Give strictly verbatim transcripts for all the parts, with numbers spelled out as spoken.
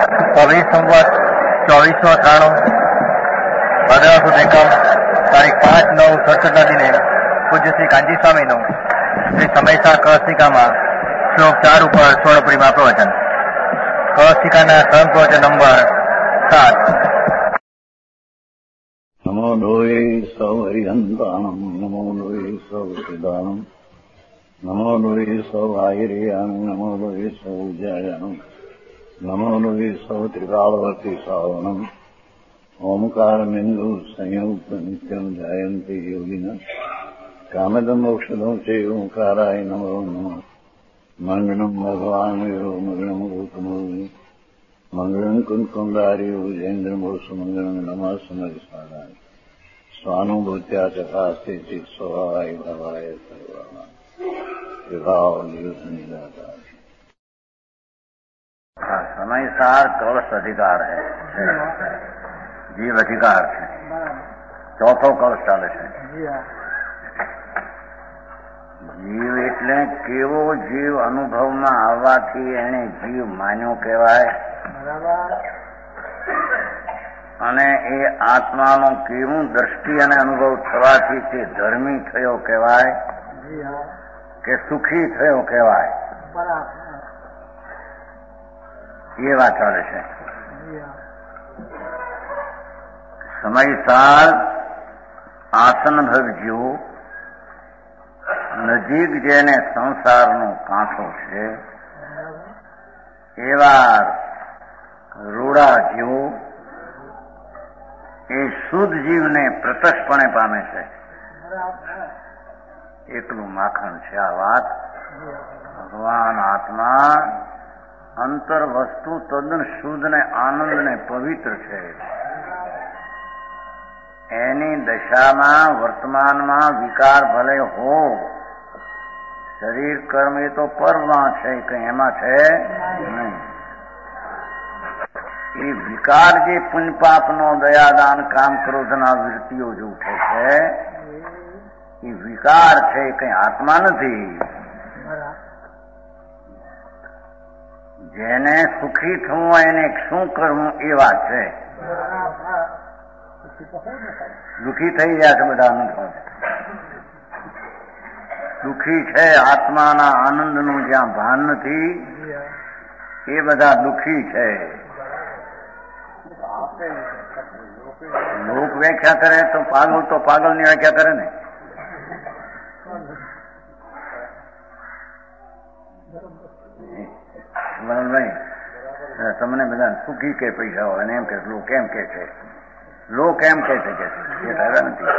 છવ્વીસ સંવત ચોવીસો અઠાણું ભાદરવા સુદ એકમ તારીખ પાંચ નવ સડસઠના દિને પૂજ્ય શ્રી કાંજી સ્વામીનું શ્રી સમયસા કળશિકામાં શ્લોક ચાર ઉપર સ્વર્ણપુરીમાં પ્રવચન. કળશિકાના સંત પ્રવચન નંબર સાત. નમો લોહે સૌ હરિહંતાણમ નમો લોહે સૌ સિદાનમ નમો લોહે સૌ આયર્યામ નમો લોહે સૌ જયામ નમો લોહે સૌ ત્રિકાળવતી સાવનમ ઓમકાર બિંદુ સંયુક્ત નિત્યમ જાયંતી યોગિના કામદમ મોક્ષદમ છે ઓંકારાય નમો નમઃ. મંગળમ ભગવાન વીરો મંગળમ ગૌતમો મંગળમ કુંકુંડાર્યો જૈન્દ્રમોષ મંગળમ નમઃ સમરિસારાય સ્વાનુભૂત્યા ચકાસ્તે ચિત સ્વભાવાય ભવાય સર્વમાં વિભાવ નિયુદ્ધ નિરાકાર. સમયસાર કળશ અધિકાર है, જીવ અધિકાર છે. ચોથો કળશ ચાલે છે. જીવ એટલે કેવો જીવ અનુભવમાં આવવાથી એને જીવ માન્યો કહેવાય, અને એ આત્માનો કેવું દ્રષ્ટિ અને અનુભવ થવાથી તે ધર્મી થયો કહેવાય કે સુખી થયો કહેવાય, એ વાત ચાલે છે. સમયસાર આસન ભવજીવો નજીક જેને સંસારનો કાંઠો છે એવા રૂડા જીવો એ શુદ્ધ જીવને પ્રત્યક્ષપણે પામે છે. એકલું માખણ છે આ વાત. ભગવાન આત્મા અંતર વસ્તુ તદ્દન શુદ્ધ ને આનંદ ને પવિત્ર છે. એની દશામાં વર્તમાનમાં વિકાર ભલે હો, શરીર કર્મ એ તો પરમાં છે, કઈ એમાં છે નહીં. એ વિકાર જે પુણ્ય પાપનો દયાદાન કામ ક્રોધના વૃત્તિઓ જે ઉઠે છે એ વિકાર છે, કઈ આત્મા નથી. જેને સુખી થવું એને શું કરવું એ વાત છે. દુઃખી થઈ ગયા છે બધા અનુભવ. દુઃખી છે આત્માના આનંદનું જ્યાં ભાન નથી એ બધા દુઃખી છે. લોક વ્યાખ્યા કરે તો પાગલ તો પાગલની વ્યાખ્યા કરે ને. નહીં તમને બધા સુખી કે પૈસા હોય અને એમ કે લોક એમ કે છે, લોક એમ કે છે કે એ થયા નથી.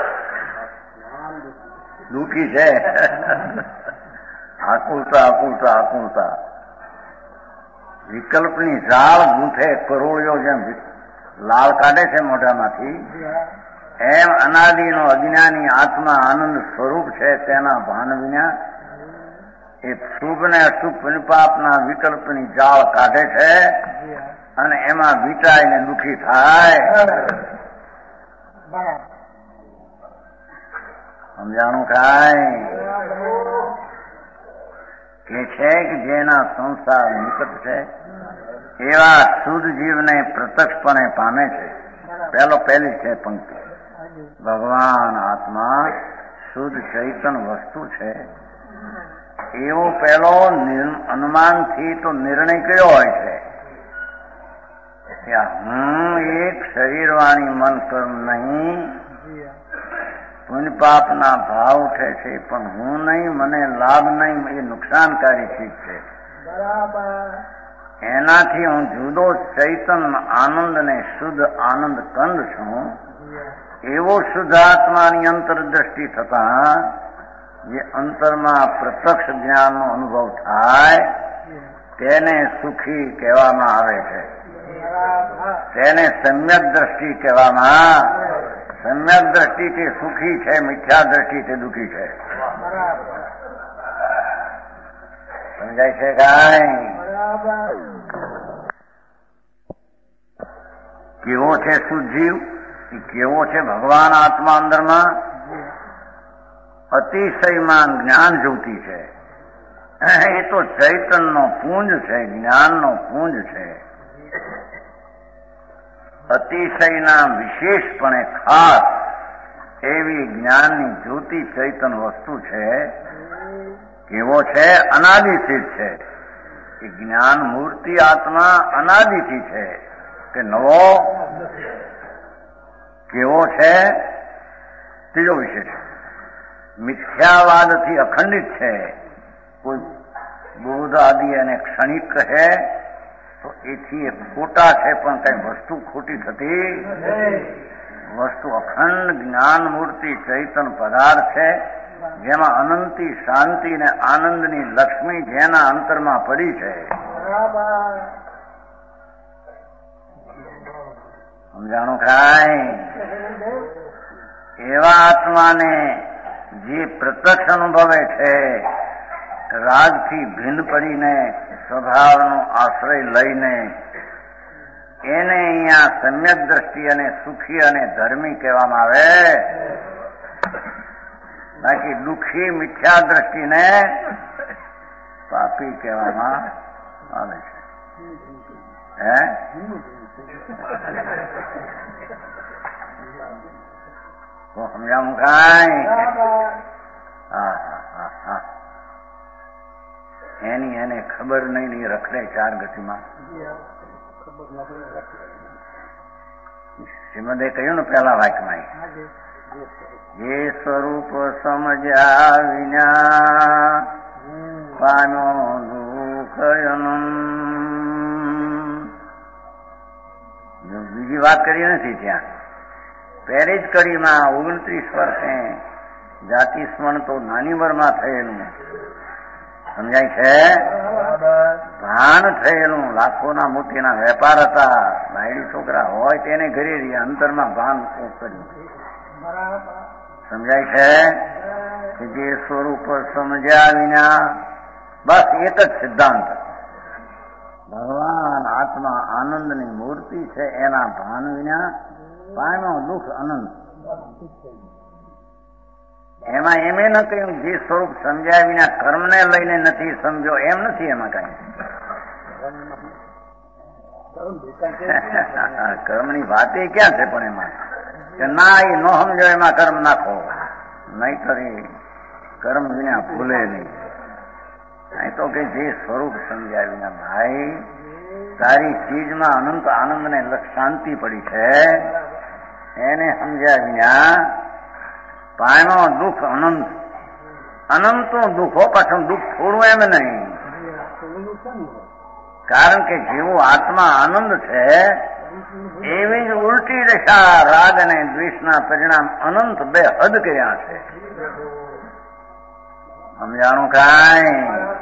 દુઃખી છે. આકુલતા આકુલતા આકુલતા વિકલ્પની ઝાડ ગૂંથે કરોળિયો જેમ લાળ કાઢે છે મોઢામાંથી, એમ અનાદિનો અજ્ઞાની આત્મા આનંદ સ્વરૂપ છે. તેના ભાન વિના એ શુભ ને અશુભ પાપના વિકલ્પની જાળ કાઢે છે અને એમાં વિચારીને દુઃખી થાય. સમજાણું થાય કે છે કે જેના સંસાર નિકટ છે એવા શુદ્ધ જીવને પ્રત્યક્ષપણે પામે છે. પહેલો પહેલી છે પંક્તિ. ભગવાન આત્મા શુદ્ધ ચૈતન વસ્તુ છે એવો પહેલો અનુમાનથી તો નિર્ણય કયો હોય છે કે હું એક શરીર વાણી મન કર્મ નહીં, પુણ્ય પાપના ભાવ ઉઠે છે પણ હું નહીં, મને લાભ નહીં, એ નુકસાનકારી ચીજ છે. એનાથી હું જુદો ચૈતન આનંદ ને શુદ્ધ આનંદ કંદ છું. એવો શુદ્ધ આત્માની અંતરદ્રષ્ટિ થતા જે અંતરમાં પ્રત્યક્ષ જ્ઞાનનો અનુભવ થાય તેને સુખી કહેવામાં આવે છે. તેને સમ્યક દ્રષ્ટિ કહેવામાં. સમ્યક દ્રષ્ટિથી સુખી છે, મિથ્યા દ્રષ્ટિથી દુઃખી છે. સમજાય છે કાંઈ? કેવો છે શુદ્ધ જીવ? કેવો છે ભગવાન આત્મા અંદરમાં? અતિશયમાન જ્ઞાન જ્યોતિ છે. એ તો ચૈતનનો પુંજ છે, જ્ઞાનનો પુંજ છે. અતિશયના વિશેષપણે ખાસ એવી જ્ઞાનની જ્યોતિ ચૈતન વસ્તુ છે. કેવો છે? અનાદિથી જ છે. એ જ્ઞાન મૂર્તિ આત્મા અનાદિથી છે કે નવો. કેવો છે? ત્રીજો વિશેષ મિથ્યાવાદથી અખંડિત છે. કોઈ બૌદ્ધ આદિ અને ક્ષણિક કહે તો એથી એ ખોટા છે, પણ કઈ વસ્તુ ખોટી થતી વસ્તુ અખંડ જ્ઞાન મૂર્તિ ચૈતન પદાર્થ છે, જેમાં અનંતી શાંતિ ને આનંદની લક્ષ્મી જેના અંતરમાં પડી છે. સમજાણું કાંઈ? એવા આત્માને જે પ્રત્યક્ષ અનુભવે છે, રાગથી ભિન્ન પડીને સ્વભાવનો આશ્રય લઈને, એને અહીંયા સમ્યક દ્રષ્ટિ અને સુખી અને ધર્મી કહેવામાં આવે. બાકી દુઃખી મિથ્યા દ્રષ્ટિને પાપી કહેવામાં આવે છે. હે તો સમજાવું કાંઈ? હા હા હા હા એની એને ખબર નહીં ની રખડે ચાર ગતિમાં. શ્રીમદે કહ્યું ને પેલા વાક્યમાં, જે સ્વરૂપ સમજ્યા વિના પામ્યો દુઃખ અનંત. બીજી વાત કરી નથી ત્યાં. પહેલી જ કડીમાં ઓગણત્રીસ વર્ષે જાતિ સ્મરણ તો નાની ઉંમરમાં થયેલું સમજાય છે. ભાન થયેલું લાખોના મોતીના વેપાર હતા. બાયડી છોકરા હોય તેને ઘરે રહ્યા, અંતરમાં ભાન કર્યું. સમજાય છે કે જે સ્વરૂપ સમજ્યા વિના, બસ એક જ સિદ્ધાંત, ભગવાન આત્મા આનંદની મૂર્તિ છે, એના ભાન વિના પામ્યો દુઃખ અનંત. એમાં એમ ન કહ્યું જે સ્વરૂપ સમજ્યા વિના કર્મને લઈને નથી સમજો, એમ નથી. એમાં કઈ કર્મની વાત એ ક્યાં છે? પણ એમાં કે ના, એ ન સમજો એમાં કર્મ નાખો, નહીં કરી કર્મ વિના ભૂલે નહીં. નહીં તો કે જે સ્વરૂપ સમજ્યા વિના, ભાઈ તારી ચીજમાં અનંત આનંદ ને શાંતિ પડી છે, એને સમજ્યા વિના પામ્યો દુઃખ અનંત. અનંતો દુઃખો પાછું દુઃખ થોડું એમ નહીં, કારણ કે જેવો આત્મા આનંદ છે એવી જ ઉલટી દશા રાગ અને દ્વેષના પરિણામ અનંત બે હદ કર્યા છે. સમજાણું કાંઈ?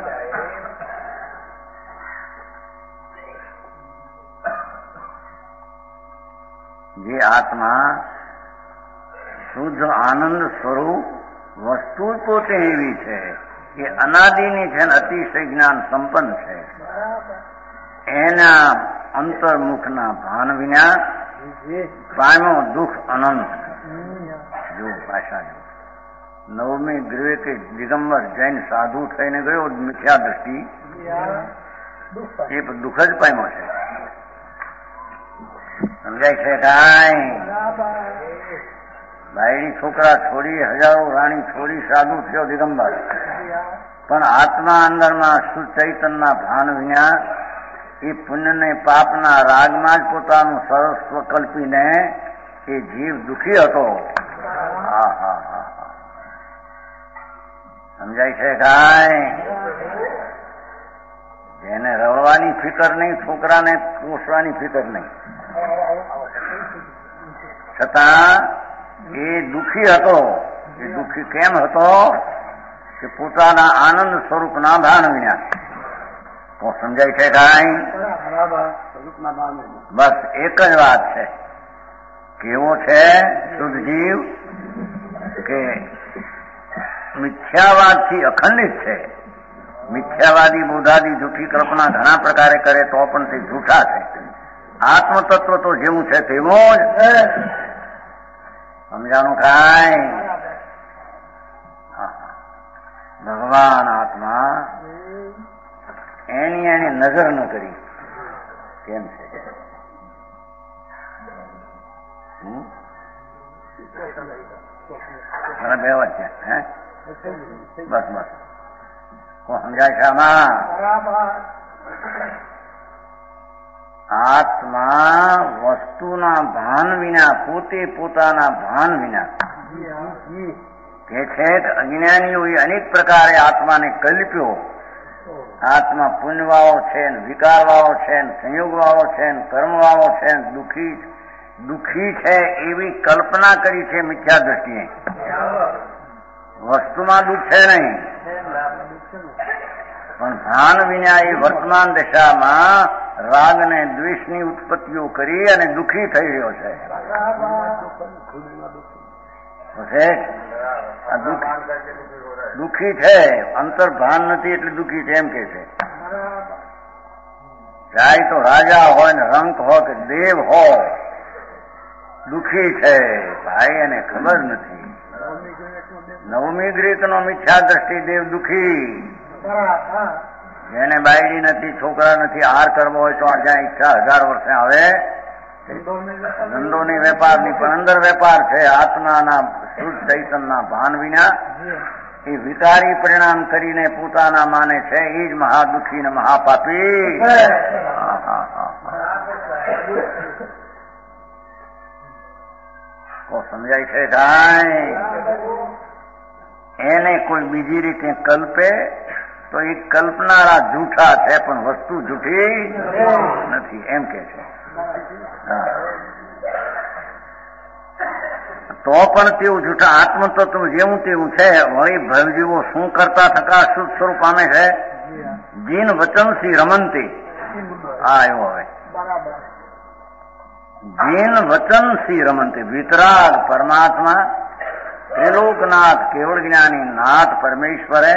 જે આત્મા શુદ્ધ આનંદ સ્વરૂપ વસ્તુ પોતે એવી છે, એ અનાદિની છે, અતિશય જ્ઞાન સંપન્ન છે. એના અંતર્મુખના ભાન વિના પામ્યો દુઃખ અનંત. જો ભાષા જો નવમી ગૃહે કે દિગંબર જૈન સાધુ થઈને ગયો મિથ્યા દ્રષ્ટિ, એ દુઃખ જ પામ્યો છે. સમજાય છે કાંઈ? બાયડી છોકરા છોડી, હજારો રાણી છોડી સાધુ થયો દિગંબર, પણ આત્મા અંદરમાં સુચૈતનના ભાન વિના એ પુણ્યને પાપના રાગમાં જ પોતાનું સર્વસ્વ કલ્પીને એ જીવ દુઃખી હતો. હા હા હા હા સમજાય છે કાંઈ? જેને રડવાની ફિકર નહીં, છોકરાને પોષવાની ફિકર નહીં, છતાં એ દુઃખી હતો. એ દુઃખી કેમ હતો? કે પોતાના આનંદ સ્વરૂપના ભાન વિના. તો સમજાય છે કાંઈ? બસ એક જ વાત છે. કેવો છે શુદ્ધ જીવ? કે મિથ્યાવાદથી અખંડિત છે. મિથ્યાવાદી બુદ્ધાદી જૂઠી કલ્પના ઘણા પ્રકારે કરે તો પણ તે જૂઠા છે. આત્મતત્વ તો જેવું છે તેવું જ. સમજાણું કાંઈ? ભગવાન આત્મા એની એની નજર ન કરી કેમ છે? મને બે વાત છે હે બસ બસ કોણ સમજાય છે આમાં? આત્મા વસ્તુના ભાન વિના, પોતે પોતાના ભાન વિના કે છે અજ્ઞાનીઓએ અનેક પ્રકારે આત્માને કલ્પ્યો. આત્મા પુણ્યવાળો છે, વિકારવાળો છે, સંયોગવાળો છે, કર્મવાળો છે, દુઃખી દુઃખી છે એવી કલ્પના કરી છે મિથ્યા દ્રષ્ટિએ. વસ્તુમાં દુઃખ છે નહીં, પણ ભાન વિના એ વર્તમાન દશામાં રાગ ને દ્વેષની ઉત્પત્તિઓ કરી અને દુઃખી થઈ રહ્યો છે. દુઃખી છે, અંતર ભાન નથી એટલે દુઃખી છે એમ કે છે. ચાહે તો રાજા હોય ને રંક હોય કે દેવ હોય, દુઃખી છે ભાઈ, એને ખબર નથી. નવમી ગ્રીકનો મિથ્યા દ્રષ્ટિ દેવ દુઃખી. જેને બાયડી નથી, છોકરા નથી, હાર કરવો હોય તો જ્યાં ઈચ્છા હજાર વર્ષે આવે. ધંધોની વેપારની પણ અંદર વેપાર છે. આત્માના શુદ્ધ ચૈતનના ભાન વિના એ વિકારી પરિણામ કરીને પોતાના માને છે. એ જ મહાદુઃખી ને મહાપાપી. કો સમજાય છે કાંઈ? એને કોઈ બીજી રીતે કલ્પે તો એ કલ્પનારા જૂઠા છે, પણ વસ્તુ જૂઠી નથી એમ કે છે. તો પણ તેવું જૂઠા આત્મતત્વ જેવું તેવું છે. વળી ભવજીવો શું કરતા થતા શુદ્ધ સ્વરૂપ પામે છે? જીન વચનથી રમંતી. હા એવો હવે જીન વચનથી રમંતી. વિતરાગ પરમાત્મા, ત્રિલોકનાથ કેવળ જ્ઞાની નાથ પરમેશ્વરે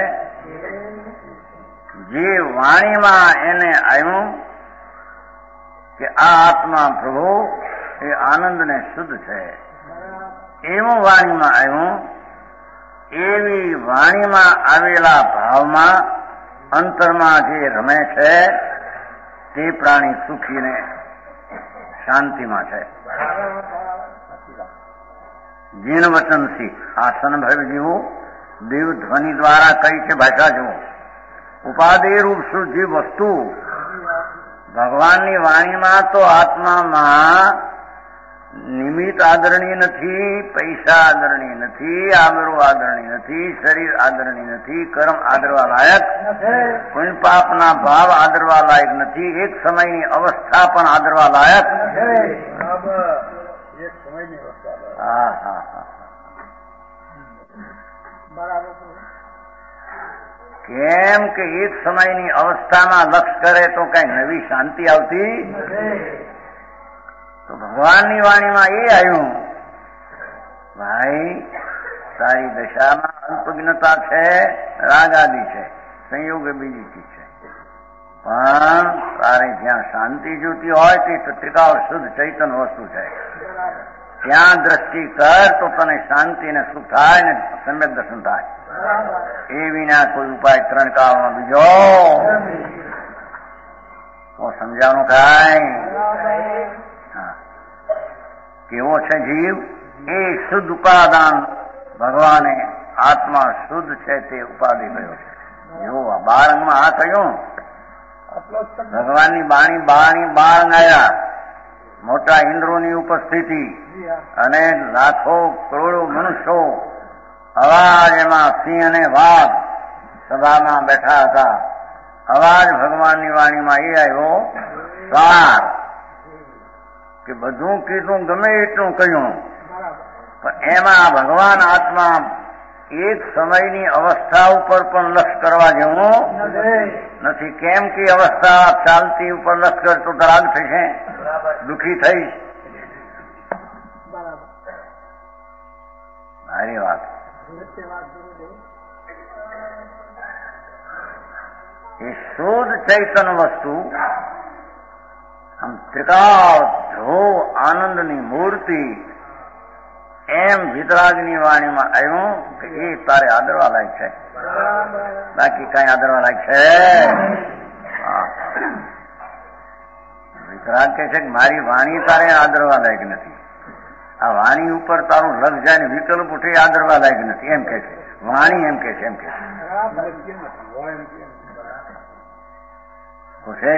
જે વાણીમાં એને આવ્યું કે આ આત્મા પ્રભુ એ આનંદ ને શુદ્ધ છે, એવું વાણીમાં આવ્યું. એવી વાણીમાં આવેલા ભાવમાં અંતરમાં જે રમે છે તે પ્રાણી સુખી ને શાંતિમાં છે. જીન વચનથી આસન ભવ જીવો દેવ ધ્વનિ દ્વારા કઈ છે ભાષા જુઓ. ઉપાધિ રૂપ શુદ્ધ વસ્તુ ભગવાનની વાણીમાં તો આત્મામાં નિમિત્ત આદરણીય નથી, પૈસા આદરણીય નથી, આબરૂ આદરણીય નથી, શરીર આદરણીય નથી, કર્મ આદરવા લાયક, પુણ્ય પાપના ભાવ આદરવા લાયક નથી, એક સમયની અવસ્થા પણ આદરવા લાયક. હા હા હા કેમ કે એક સમયની અવસ્થામાં લક્ષ કરે તો કઈ નવી શાંતિ આવતી. તો ભગવાનની વાણીમાં એ આવ્યું, ભાઈ તારી દશામાં અલ્પજ્ઞતા છે, રાગ આદિ છે, સંયોગ બીજી ચીજ છે, પણ તારે જ્યાં શાંતિ જોતી હોય તે ત્રિકાળ શુદ્ધ ચૈતન વસ્તુ છે. ત્યાં દ્રષ્ટિ કર તો તને શાંતિ ને સુખ થાય ને સમ્યક દર્શન થાય. એ વિના કોઈ ઉપાય ત્રણ કાળમાં બીજો તો સમજાવવાનું કાંઈ. કેવો છે જીવ? એ શુદ્ધ ઉપાદાન ભગવાને આત્મા શુદ્ધ છે તે ઉપાધિ ગયો છે. જો આ બાર અંગમાં આ કહ્યું ભગવાનની બાણી બાણી બાર આવ્યા, મોટા ઇન્દ્રોની ઉપસ્થિતિ અને લાખો કરોડો મનુષ્યો, અવાજ એમાં સિંહ અને વાઘ સભામાં બેઠા હતા. અવાજ ભગવાનની વાણીમાં એ આવ્યો સાર કે બધું કીધું, ગમે એટલું કહ્યું, પણ એમાં ભગવાન આત્મા એક સમયની અવસ્થા ઉપર પણ લક્ષ કરવા જેવું નથી. કેમ કે અવસ્થા ચાલતી ઉપર લક્ષ કરતો તો રાગ થશે, દુઃખી થઈશ. મારી વાત એ શુદ્ધ ચૈતન વસ્તુ આમ ત્રિકાળ ધ્રુવ આનંદની મૂર્તિ એમ વિતરાગની વાણીમાં આવ્યું કે એ તારે આદરવા લાયક છે, બાકી કઈ આદરવા લાયક છે. વિતરાગ કહે છે કે મારી વાણી તારે આદરવા લાયક નથી. આ વાણી ઉપર તારું લગ જાય ને વિકલ્પ ઉઠે આદરવા લાયક નથી એમ કે છે વાણી એમ કે છે એમ કે છે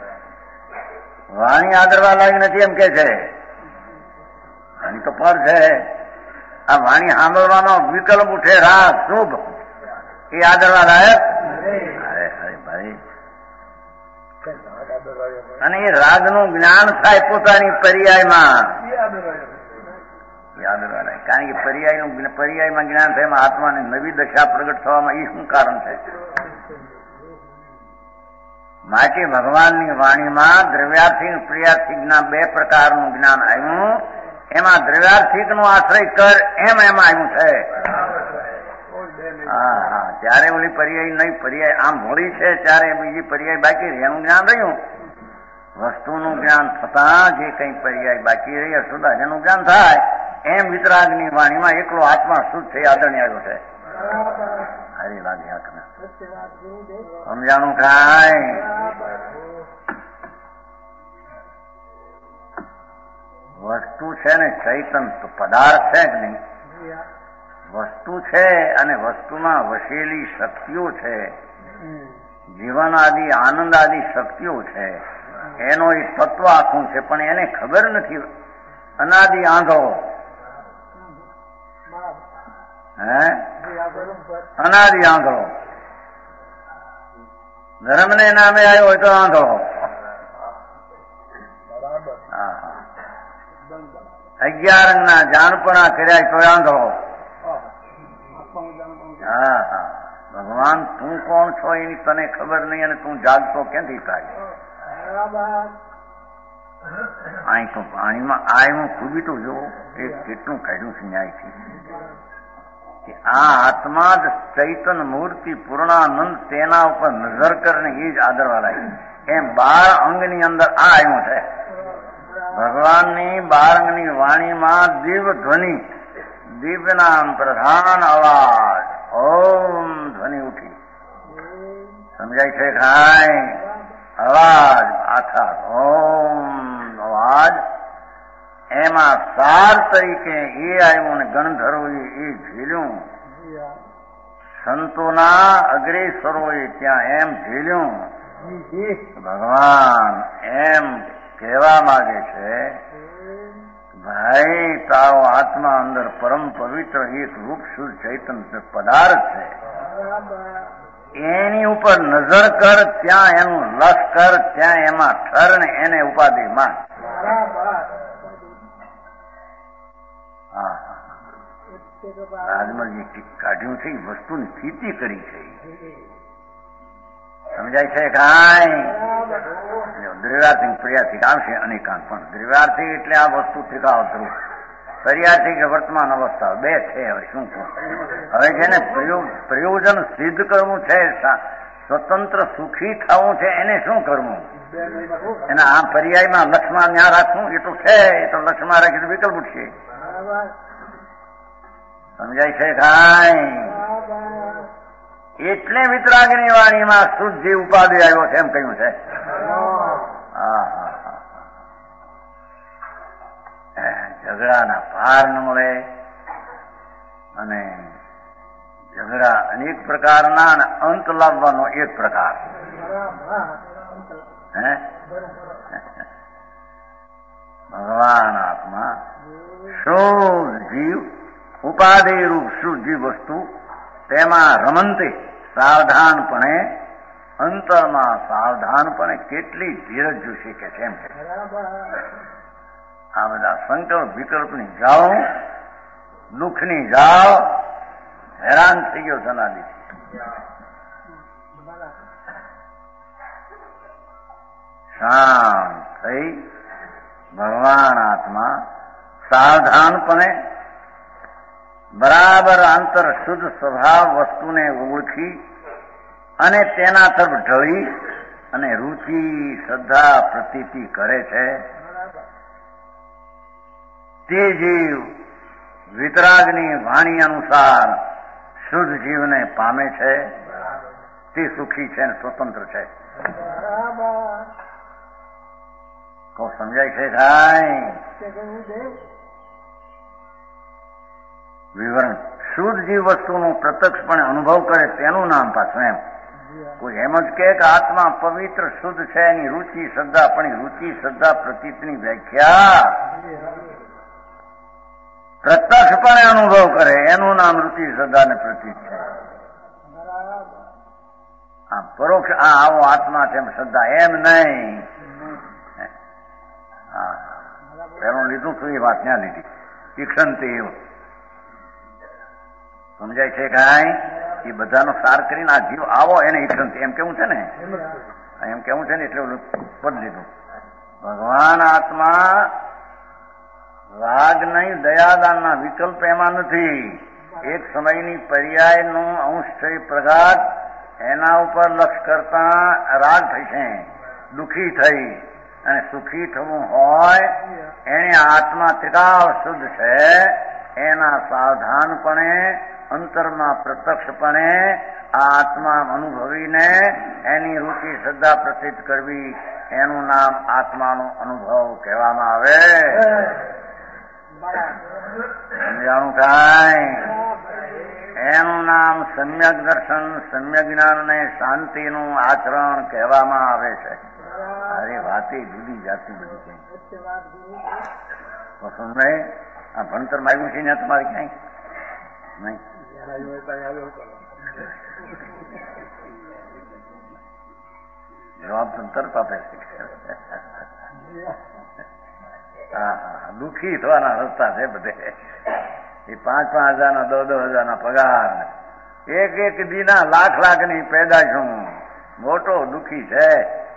વાણી આદરવા લાયક નથી એમ કે છે વાણી તો પર છે આ વાણી સાંભળવાનો વિકલ્પ ઉઠે રાગ શુભ એ આદરવા લાયક અરે અરે ભાઈ અને એ રાગનું જ્ઞાન થાય પોતાની પર્યાયમાં આદરવા લાયક કારણ કે પર્યાયનું પર્યાયમાં જ્ઞાન થાય એમાં આત્માની નવી દશા પ્રગટ થવામાં એ શું કારણ છે માટે ભગવાનની વાણીમાં દ્રવ્યાર્થિક પ્રિયાર્થિક ના બે પ્રકારનું જ્ઞાન આવ્યું એમાં દ્રવ્યાર્થિક નો આશ્રય કર એમ એમાં આવ્યું છે હા હા ત્યારે ઓલી પર્યાય નહીં પર્યાય આમ હોળી છે ત્યારે બીજી પર્યાય બાકી રહી એનું જ્ઞાન રહ્યું વસ્તુનું જ્ઞાન થતા જે કઈ પર્યાય બાકી રહી સુધા એનું જ્ઞાન થાય એમ વિતરાગની વાણીમાં એકલો આત્મા શુદ્ધ થઈ આદરણી આવ્યો છે હારી લાગે આંખને સમજાણું કાંઈ વસ્તુ છે ને ચૈતન તો પદાર્થ છે જ નહીં વસ્તુ છે અને વસ્તુમાં વસેલી શક્તિઓ છે જીવન આદિ આનંદ આદિ શક્તિઓ છે એનો એ તત્વ આખું છે પણ એને ખબર નથી અનાદિ આંધળો હે અનાદિ આંધળો ધર્મને નામે આવ્યો હોય તો આંધળો અગિયાર અંગના જાણપણા કર્યા તો આંધળો હા હા ભગવાન તું કોણ છો એની તને ખબર નહીં અને તું જાગતો ક્યાંથી થાય અહીં તો પાણીમાં આ હું ખૂબીતું જોઉં એ કેટલું કાઢ્યું છે ન્યાયથી આ આત્મા જ ચૈતન મૂર્તિ પૂર્ણાનંદ તેના ઉપર નજર કરીને એ જ આદરવા લાગી એમ બાર અંગની અંદર આ આવ્યું છે ભગવાનની બાર અંગની વાણીમાં દિવ્ય ધ્વનિ દિવ્યના પ્રધાન અવાજ ઓમ ધ્વનિ ઉઠી સમજાય છે ખાય અવાજ આખા ઓમ અવાજ એમાં સાર તરીકે એ આવ્યું ને ગણધરોએ એ ઝીલ્યું સંતોના અગ્રેસરોએ ત્યાં એમ ઝીલ્યું ભગવાન એમ કહેવા માંગે છે ભાઈ તારો આત્મા અંદર પરમ પવિત્ર એક રૂપ શુદ્ધ ચૈતન પદાર્થ છે એની ઉપર નજર કર ત્યાં એનું લસ કર ત્યાં એમાં ઠર ને એને ઉપાધિ માન રાજમલજી કાઢ્યું છે વસ્તુની સ્થિતિ કરી છે સમજાય છે કાંઈ દ્રવ્યાર્થિક પ્રિયાર્થિક આવશે અનેકાંત પણ દ્રવ્યાર્થિક એટલે આ વસ્તુ ઠીકાવ થયું પ્રિયાર્થિક વર્તમાન અવસ્થા બે છે હવે શું કહું હવે જેને પ્રયોજન સિદ્ધ કરવું છે સ્વતંત્ર સુખી થવું છે એને શું કરવું એના આ પર્યાયમાં લક્ષમાં ન્યા રાખવું એ તો છે એ તો લક્ષમાં રાખી તો વિકલ્પ ઉઠશે સમજાય છે કાંઈ એટલે વિતરાગની વાણીમાં શુદ્ધ જીવ ઉપાધિ આવ્યો છે એમ કહ્યું છે ઝઘડાના પાર ન મળે અને ઝઘડા અનેક પ્રકારના અને અંત લાવવાનો એક પ્રકાર હે ભગવાન આત્મા શુદ્ધ જીવ ઉપાધિ રૂપ શુદ્ધ જીવ વસ્તુ તેમાં રમંતે સાવધાનપણે અંતરમાં સાવધાનપણે કેટલી ધીરજ જોશે કે છે એમ છે આ બધા સંકલ્પ વિકલ્પની જાઓ દુઃખની જાઓ હેરાન થઈ ગયો જનાદીથી શાંત થઈ ભગવાન આત્મા સાવધાનપણે બરાબર આંતર શુદ્ધ સ્વભાવ વસ્તુને ઓળખી અને તેના તરફ ઢળી અને રુચિ શ્રદ્ધા પ્રતીતિ કરે છે તે જીવ વિતરાગની વાણી અનુસાર શુદ્ધ જીવને પામે છે તે સુખી છે અને સ્વતંત્ર છે તો સમજાય છે કાંઈ વિવરણ. શુદ્ધ જીવ વસ્તુનો પ્રત્યક્ષપણે અનુભવ કરે તેનું નામ પાછું એમ. કોઈ એમ જ કહે કે આત્મા પવિત્ર શુદ્ધ છે, એની રુચિ શ્રદ્ધા, પણ રુચિ શ્રદ્ધા પ્રતીતની વ્યાખ્યા પ્રત્યક્ષપણે અનુભવ કરે એનું નામ રુચિ શ્રદ્ધા ને પ્રતીત છે. આ પરોક્ષ આ આવો આત્મા છે એમ શ્રદ્ધા એમ નહીં. હા, પેલું લીધું તું એ વાત ત્યાં લીધી. ઈક્ષંતે એવું સમજાય છે કાંઈ? એ બધાનો સાર કરીને આ જીવ આવો એને ઈક્ષંતે એમ કેવું છે ને, એમ કેવું છે ને એટલે ઓલું પદ લીધું. ભગવાન આત્મા રાગ નહીં દયાદાનના વિકલ્પ એમાં નથી. એક સમયની પર્યાયનું અંશ થઈ પ્રગાઢ, એના ઉપર લક્ષ કરતા રાગ થશે, દુઃખી થઈ અને સુખી થવું હોય એને આત્મા ત્રિકાળ શુદ્ધ છે, એના સાવધાનપણે અંતરમાં પ્રત્યક્ષપણે આ આત્મા અનુભવીને એની રુચિ શ્રદ્ધા પ્રસિદ્ધ કરવી એનું નામ આત્માનો અનુભવ કહેવામાં આવે. સમજાણું કાંઈ? એનું નામ સમ્યક દર્શન, સમ્યક જ્ઞાન ને શાંતિનું આચરણ કહેવામાં આવે છે. અરે વાતે જુદી જાતિ બધી કઈ પસંદ નહીં. આ ભણતર માગ્યું છે ને તમારે ક્યાંય નહીં. જવાબ તો તરત આપે છે. હા હા, દુઃખી થવાના રસ્તા છે બધે. એ પાંચ પાંચ હજાર ના દસ દસ હજાર ના પગાર, એક એક દીના લાખ લાખ ની પેદાશું, મોટો દુઃખી છે.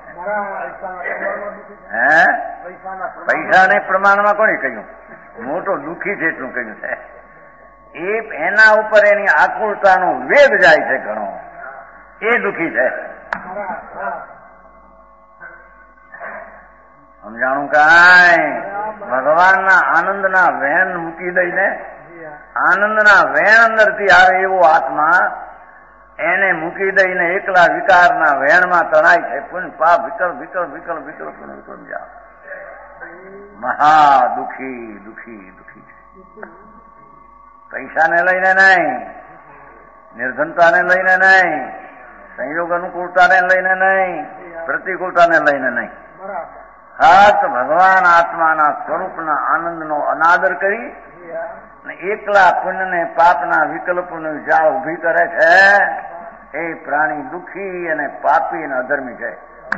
હે પૈસા ને પ્રમાણમાં કોને કહ્યું? મોટો દુઃખી છે એટલું કહ્યું છે. એ એના ઉપર એની આકુળતાનો વેગ જાય છે ઘણો, એ દુઃખી છે. સમજાણું કાંઈ? ભગવાનના આનંદના વેણ મૂકી દઈને આનંદના વેણ અંદરથી આવે એવો આત્મા એને મૂકી દઈને એકલા વિકારના વેણમાં તણાય છે. પુણ્ય પાપ વિકલ્પ વિકલ્પ વિકલ્પ વિકલ્પ વિકલ્પ જા મહા દુઃખી દુઃખી દુઃખી છે. પૈસાને લઈને નહીં, નિર્ધનતાને લઈને નહીં, સંયોગ અનુકૂળતાને લઈને નહીં, પ્રતિકૂળતાને લઈને નહીં. ખાસ ભગવાન આત્માના સ્વરૂપના આનંદનો અનાદર કરી એકલા પુણ્યને પાપના વિકલ્પોની જાળ ઉભી કરે છે, એ પ્રાણી દુઃખી અને પાપી અને અધર્મી છે.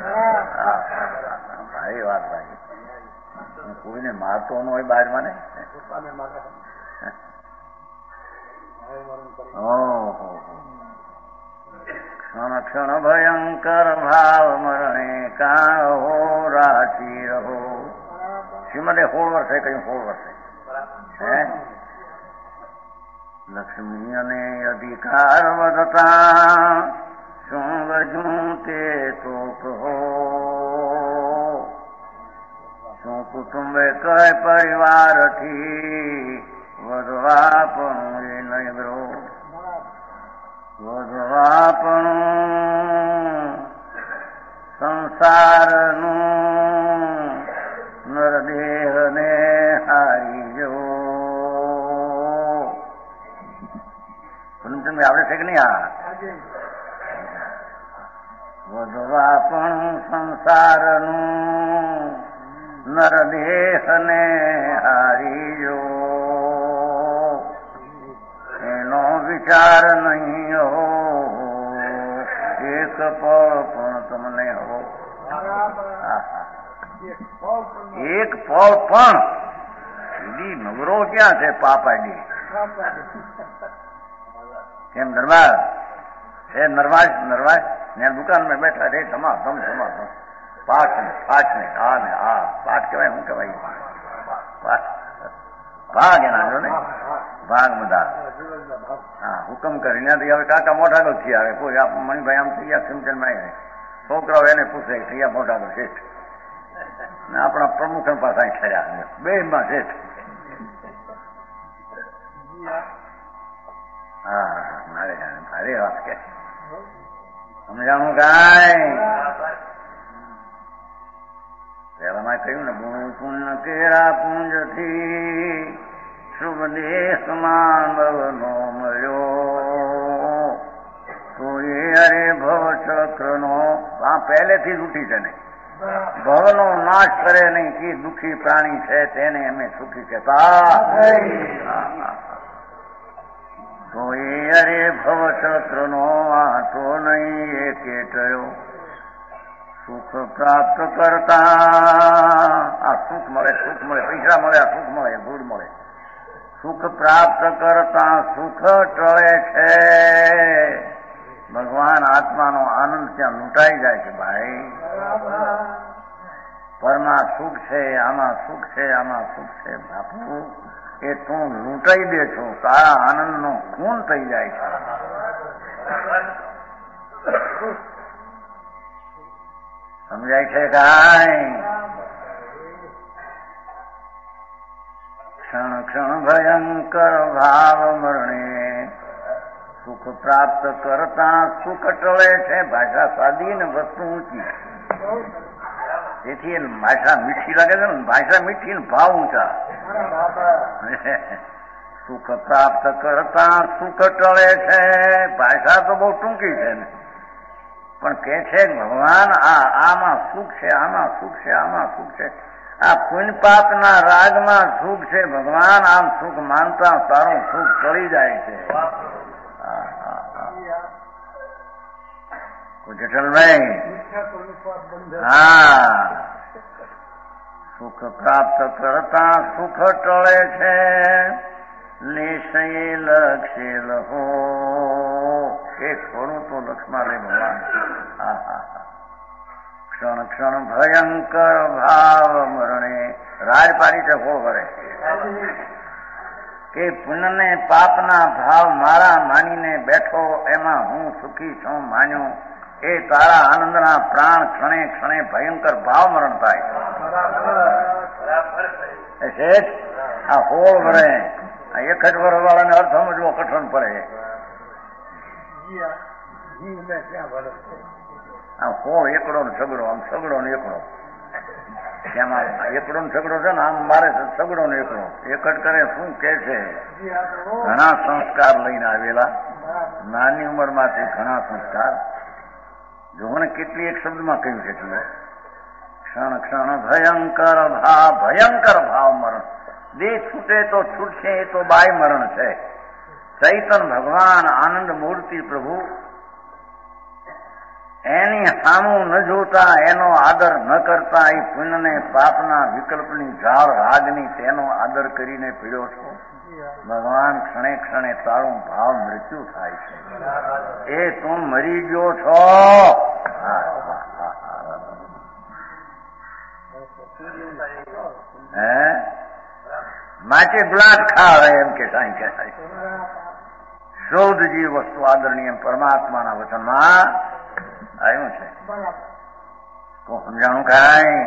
ભાઈ વાત ભાઈ, હું કોઈને મારતો ન હોય બહારમાં ને. ક્ષણ ક્ષણ ભયંકર ભાવ મરણે કાહો રાચી રહો. શ્રીમદે સોળ વર્ષે કહ્યું, સોળ વર્ષે હે લક્ષ્મી અને અધિકાર વધતા શું ગજું તે તો કહો. શું કુટુંબે કહે પરિવારથી વધવા પણ એ નહીં ગ્રો. વધવા પણ સંસારનું નરદેહને હારી જો. તમે આવડે છે કે નહીં? આ વધવા પણ સંસારનું નરદેહને હારી જો. એનો વિચાર નહીં હો એક પળ પણ તમને હો. એક પળ પણ સીધી નવરો ક્યાં છે પાપાડી? કેમ નરવાજ એ નરવાજ નરવાજ ને દુકાનમાં બેઠા રે ધમા ધમ ધમા ધમ પાઠ ને પાઠ ને આ ને આ પાઠ કહેવાય, શું કહેવાય? પાઠ ભાગ એના જો ને ભાગ બધા. હા, હુકમ કરી ત્યાંથી હવે કાકા મોટા ગોથી આવે. કોઈ મણિભાઈ આમ થઈ ગયા સિમચંદ માં આવે, છોકરાઓ એને પૂછે થઈ મોટા ગો શેઠ ને આપણા પ્રમુખ પાસે ઠર્યા બે માં શેઠ. હા મારે ભારે વાત કે સમજાણું કાંઈ? પેલામાં કહ્યું ને ગુણ પુણ્ય કેરા પુંજ થી શુભ દેશમાં ભવનો મળ્યો તો એ અરે ભવ ચક્રનો આ પહેલેથી જ ઉઠી છે ને ભવનો નાશ કરે નહીં કે દુઃખી પ્રાણી છે તેને અમે સુખી કહેતા તો એ અરે ભવ ચક્રનો આટો નહીં એ કેટયો સુખ પ્રાપ્ત કરતા આ સુખ મળે સુખ મળે પૈસા મળે આ સુખ મળે ગુડ મળે સુખ પ્રાપ્ત કરતા સુખ ટળે છે ભગવાન આત્માનો આનંદ ત્યાં લૂંટાઈ જાય છે ભાઈ પરમાં સુખ છે આમાં સુખ છે આમાં સુખ છે બાપુ એ તું લૂંટાઈ દે છો તારા આનંદનો ખૂન થઈ જાય છે સમજાય છે કાંઈ ક્ષણ ક્ષણ ભયંકર ભાવ મરણે સુખ પ્રાપ્ત કરતા સુખ ટળે છે ભાષા સાદી ને વસ્તુ ઊંચી તેથી ભાષા મીઠી લાગે છે ને ભાષા મીઠી ને ભાવ ઊંચા સુખ પ્રાપ્ત કરતા સુખ ટળે છે ભાષા તો બહુ ટૂંકી છે ને પણ કે છે ભગવાન આ આમાં સુખ છે આમાં સુખ છે આમાં સુખ છે આ પુણ્ય પાપના રાગમાં સુખ છે ભગવાન આમ સુખ માનતા તારું સુખ ટળી જાય છે જટલભાઈ હા સુખ પ્રાપ્ત કરતા સુખ ટળે છે લેશે લક્ષે લહો એ થોડું તો લક્ષમાં લે ભગવાન હા હા હા ક્ષણ ક્ષણ ભયંકર ભાવ મરણે રાજપારી છે હો ભરે કે પુણ્યને પાપના ભાવ મારા માનીને બેઠો એમાં હું સુખી છું માન્યો એ તારા આનંદના પ્રાણ ક્ષણે ક્ષણે ભયંકર ભાવ મરણ થાય આ હોળ ભરે આ એક જ વર વાળાને અર્થ સમજવો કઠણ પડે આ હોળ એકડો ને સગડો આમ સગડો ને એકડો એમાં એકડો ને સગડો છે ને આમ મારે સગડો ને એકડો એક જ કરે શું કે છે ઘણા સંસ્કાર લઈને આવેલા નાની ઉંમરમાંથી ઘણા સંસ્કાર જોને કેટલી એક શબ્દમાં કહ્યું છે ક્ષણ ક્ષણ ભયંકર ભાવ ભયંકર ભાવ મરણ દેહ છૂટે તો છૂટશે એ તો બાય મરણ છે ચૈતન ભગવાન આનંદ મૂર્તિ પ્રભુ એની સામું ન જોતા એનો આદર ન કરતા એ પુણ્યને પાપના વિકલ્પની ઝાડ રાગની તેનો આદર કરીને પીડ્યો છો ભગવાન ક્ષણે ક્ષણે તારું ભાવ મૃત્યુ થાય છે એ તું મરી ગયો છો હે માટે ગુલાટ ખાવે એમ કે સાંઈ કહેવાય શુદ્ધ જે વસ્તુ આદરણીય પરમાત્માના વચનમાં આવ્યું છે તો સમજાણું કાંઈ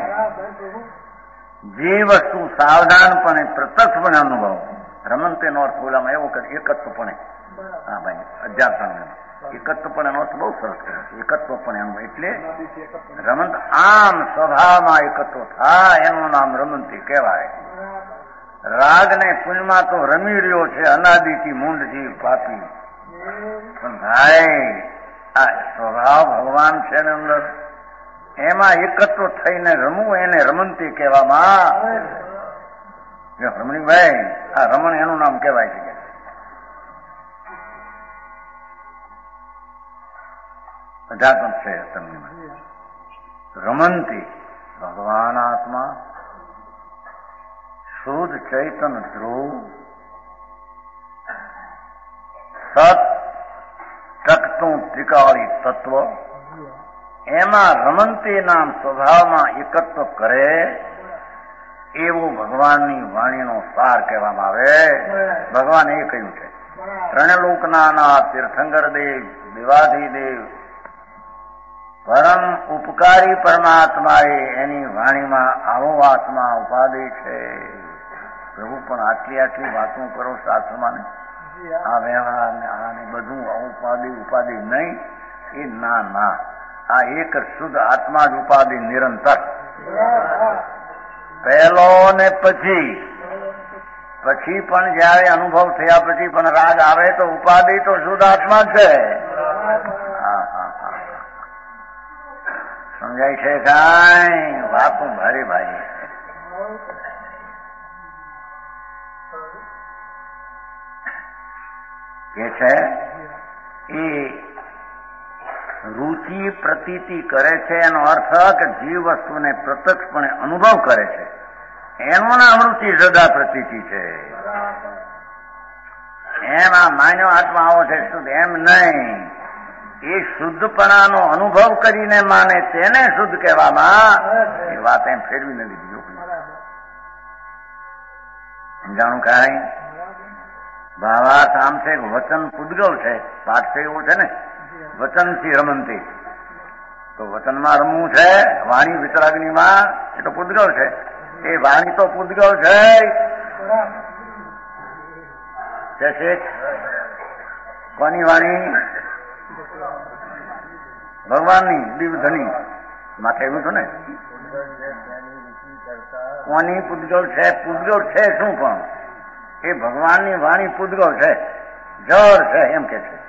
જે વસ્તુ સાવધાનપણે પ્રત્યક્ષપણે અનુભવ રમંતે નો અર્થ બોલામાં એવો કરે એકત્વપણે હા ભાઈ અધ્યાત્મ એકત્વપણે નો અર્થ બહુ સરસ કરે છે એકત્વપણે અનુભવ એટલે રમંત આમ સ્વભાવમાં એકત્વ થાય એનું નામ રમંતી કહેવાય રાગને પુણ્યમાં તો રમી રહ્યો છે અનાદિથી મૂંડ જીવ પાપી પણ ભાઈ આ સ્વભાવ ભગવાન છે ને અંદર એમાં એકત્વ થઈને રમવું એને રમંતી કહેવામાં રમણીભાઈ આ રમણ એનું નામ કહેવાય છે અધ્યાત્મ છે તમને રમંતી ભગવાન આત્મા શુદ્ધ ચૈતન ધ્રુવ સત ટકતું ત્રિકાળી તત્વ એમાં રમંતી નામ સ્વભાવમાં એકત્વ કરે એવું ભગવાનની વાણીનો સાર કહેવામાં આવે ભગવાન એ કહ્યું છે ત્રણલોકના તીર્થંકર દેવ દેવાધિ દેવ પરમ ઉપકારી પરમાત્માએ એની વાણીમાં આવો આત્મા ઉપાધિ છે પ્રભુ પણ આટલી આટલી વાતો કરો શાસ્ત્રમાં આ વ્યવહાર ને આ ને બધું ઉપાધિ ઉપાધિ નહીં એ ના ના આ એક શુદ્ધ આત્મા જ ઉપાધિ નિરંતર પહેલો ને પછી પછી પણ જયારે અનુભવ થયા પછી પણ રાગ આવે તો ઉપાધિ તો શુદ્ધ આત્મા છે. સમજાય છે કાંઈ? વાતો ભારે ભાઈ એ છે. એ રુચિ પ્રતીતિ કરે છે એનો અર્થ કે જીવ વસ્તુને પ્રત્યક્ષપણે અનુભવ કરે છે એનું નામ રુચિ સદા પ્રતીતિ છે. એમ આ માન્યો આત્મા આવો છે શુદ્ધ એમ નહીં. એ શુદ્ધપણાનો અનુભવ કરીને માને તેને શુદ્ધ કહેવામાં. એ વાત એમ ફેરવી નથી દીધું. સમજાણું કાંઈ? ભાવાર્થ આમ છે વચન પૂદગલ છે. પાઠ છે એવું છે ને વચનથી રમંતી. તો વચનમાં રમવું છે. વાણી વિતરાગ્નિમાં એ તો પૂદગલ છે. એ વાણી તો પૂદગલ છે. કોની વાણી? ભગવાનની દિવ્યધની માથે એવું છે ને. કોની પૂદગલ છે? પૂદગલ છે શું? પણ એ ભગવાનની વાણી પૂદગલ છે, જળ છે એમ કે છે.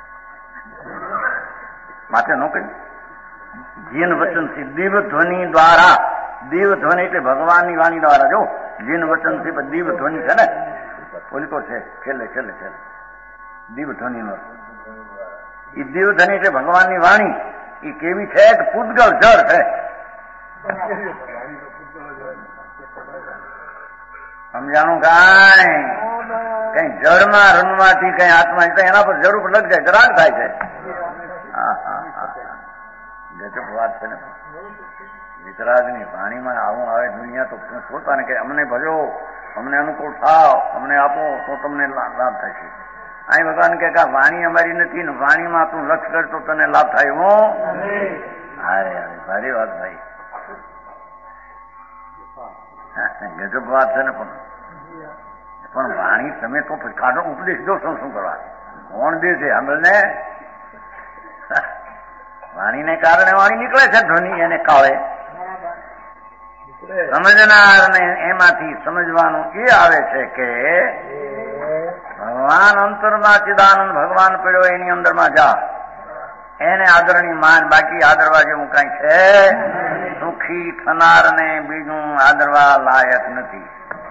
માથે નો કહ્યું જીન વચનથી દિવ્ય ધ્વનિ દ્વારા. દિવ્ય ધ્વનિ એટલે ભગવાનની વાણી દ્વારા. જો જીન વચનથી દિવ્ય ધ્વનિ છે ને ઓલી તો છે છેલ્લે છેલ્લે છેલ્લે દિવ્ય ધ્વનિ નો. એ દિવ્ય ધ્વનિ એટલે ભગવાનની વાણી. એ કેવી છે કે પૂદગલ જળ છે. સમજાણું કાંઈ? કઈ જળમાં રમવાથી કઈ આત્મા એના પર જરૂર લગ જાય રાગ થાય છે. હા હા હા ગજબ વાત છે ને. વિતરાગની વાણીમાં આવું આવે દુનિયા તો પોતાને કે અમને ભજો, અમને અનુકૂળ થાવ, અમને આપો તો તમને લાભ થશે. અહીં ભગવાન કે વાણી અમારી નથી ને વાણીમાં તું લક્ષ કર તો તને લાભ થાય. હું હારે હારે ભારી વાત ભાઈ. ગજબ વાત છે ને. પણ પણ વાણી તમે તો કાઢો ઉપદેશ દો શું શું કરવા? કોણ દે છે સાંભળને? વાણીને કારણે વાણી નીકળે છે ધ્વનિ એને કાળે. સમજનાર ને એમાંથી સમજવાનું એ આવે છે કે ભગવાન અંતરમાં ચિદાનંદ ભગવાન પડ્યો એની અંદરમાં જા એને આદરણી માન. બાકી આદરવા જેવું કઈ છે? સુખી થનાર ને બીજું આદરવા લાયક નથી.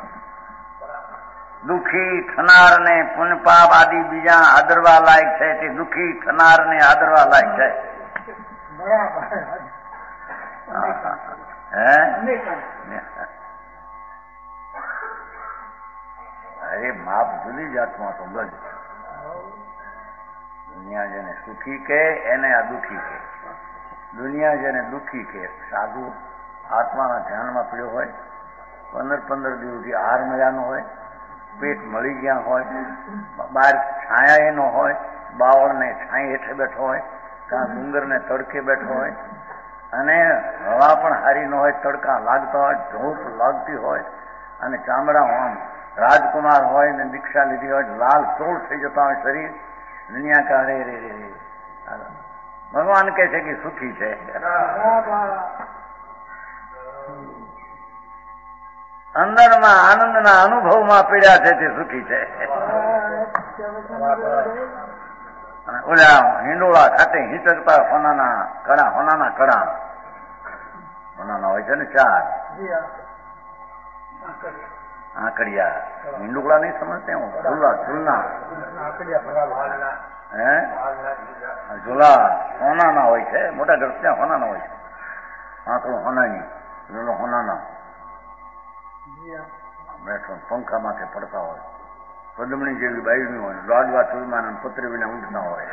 દુઃખી થનાર ને પુણ્ય પાપ આદિ બીજા આદરવા લાયક છે તે દુઃખી થનાર ને આદરવા લાયક છે. અરે માપ જુદી જાતમાં તો ગજ. દુનિયા જેને સુખી કે એને આ દુઃખી કે. દુનિયા જેને દુઃખી કે સાધુ આત્માના ધ્યાનમાં પડ્યો હોય, પંદર પંદર દિવસથી આહાર મળ્યાનો હોય, પેટ મળી ગયા હોય, બહાર છાયા એનો હોય, બાવળને છાંય હેઠે બેઠો હોય, કાં ડુંગરને તડકે બેઠો હોય, અને હવા પણ હારી ન હોય, તડકા લાગતા હોય, ધૂપ લાગતી હોય, અને ચામડા આમ રાજકુમાર હોય ને દીક્ષા લીધી હોય, લાલ ચોળ થઈ જતા હોય શરીર. દુનિયા કા રે રે રે ભગવાન કહે છે કે સુખી છે. અંદરમાં આનંદના અનુભવમાં પીડ્યા છે તે સુખી છે. ઓલા હિંડોળા ખાતે હિંચકતા હોનાના કડા હોનાના કડા હોનાના હોય છે ને ચાર આંકડિયા. હિંડોળા નહીં સમજते હું ઝૂલા ઝૂલના હે ઝૂલા હોનાના હોય છે. મોટા ઘર ત્યાં હોનાના હોય છે. આંકડો હોનાની ઝૂલો હોનાના બેઠો પંખા માથે પડતા હોય. પદમણી જેવી બાયડી હોય, લાડવા ચૂરમાના પત્ર વિના ઊંઘના હોય.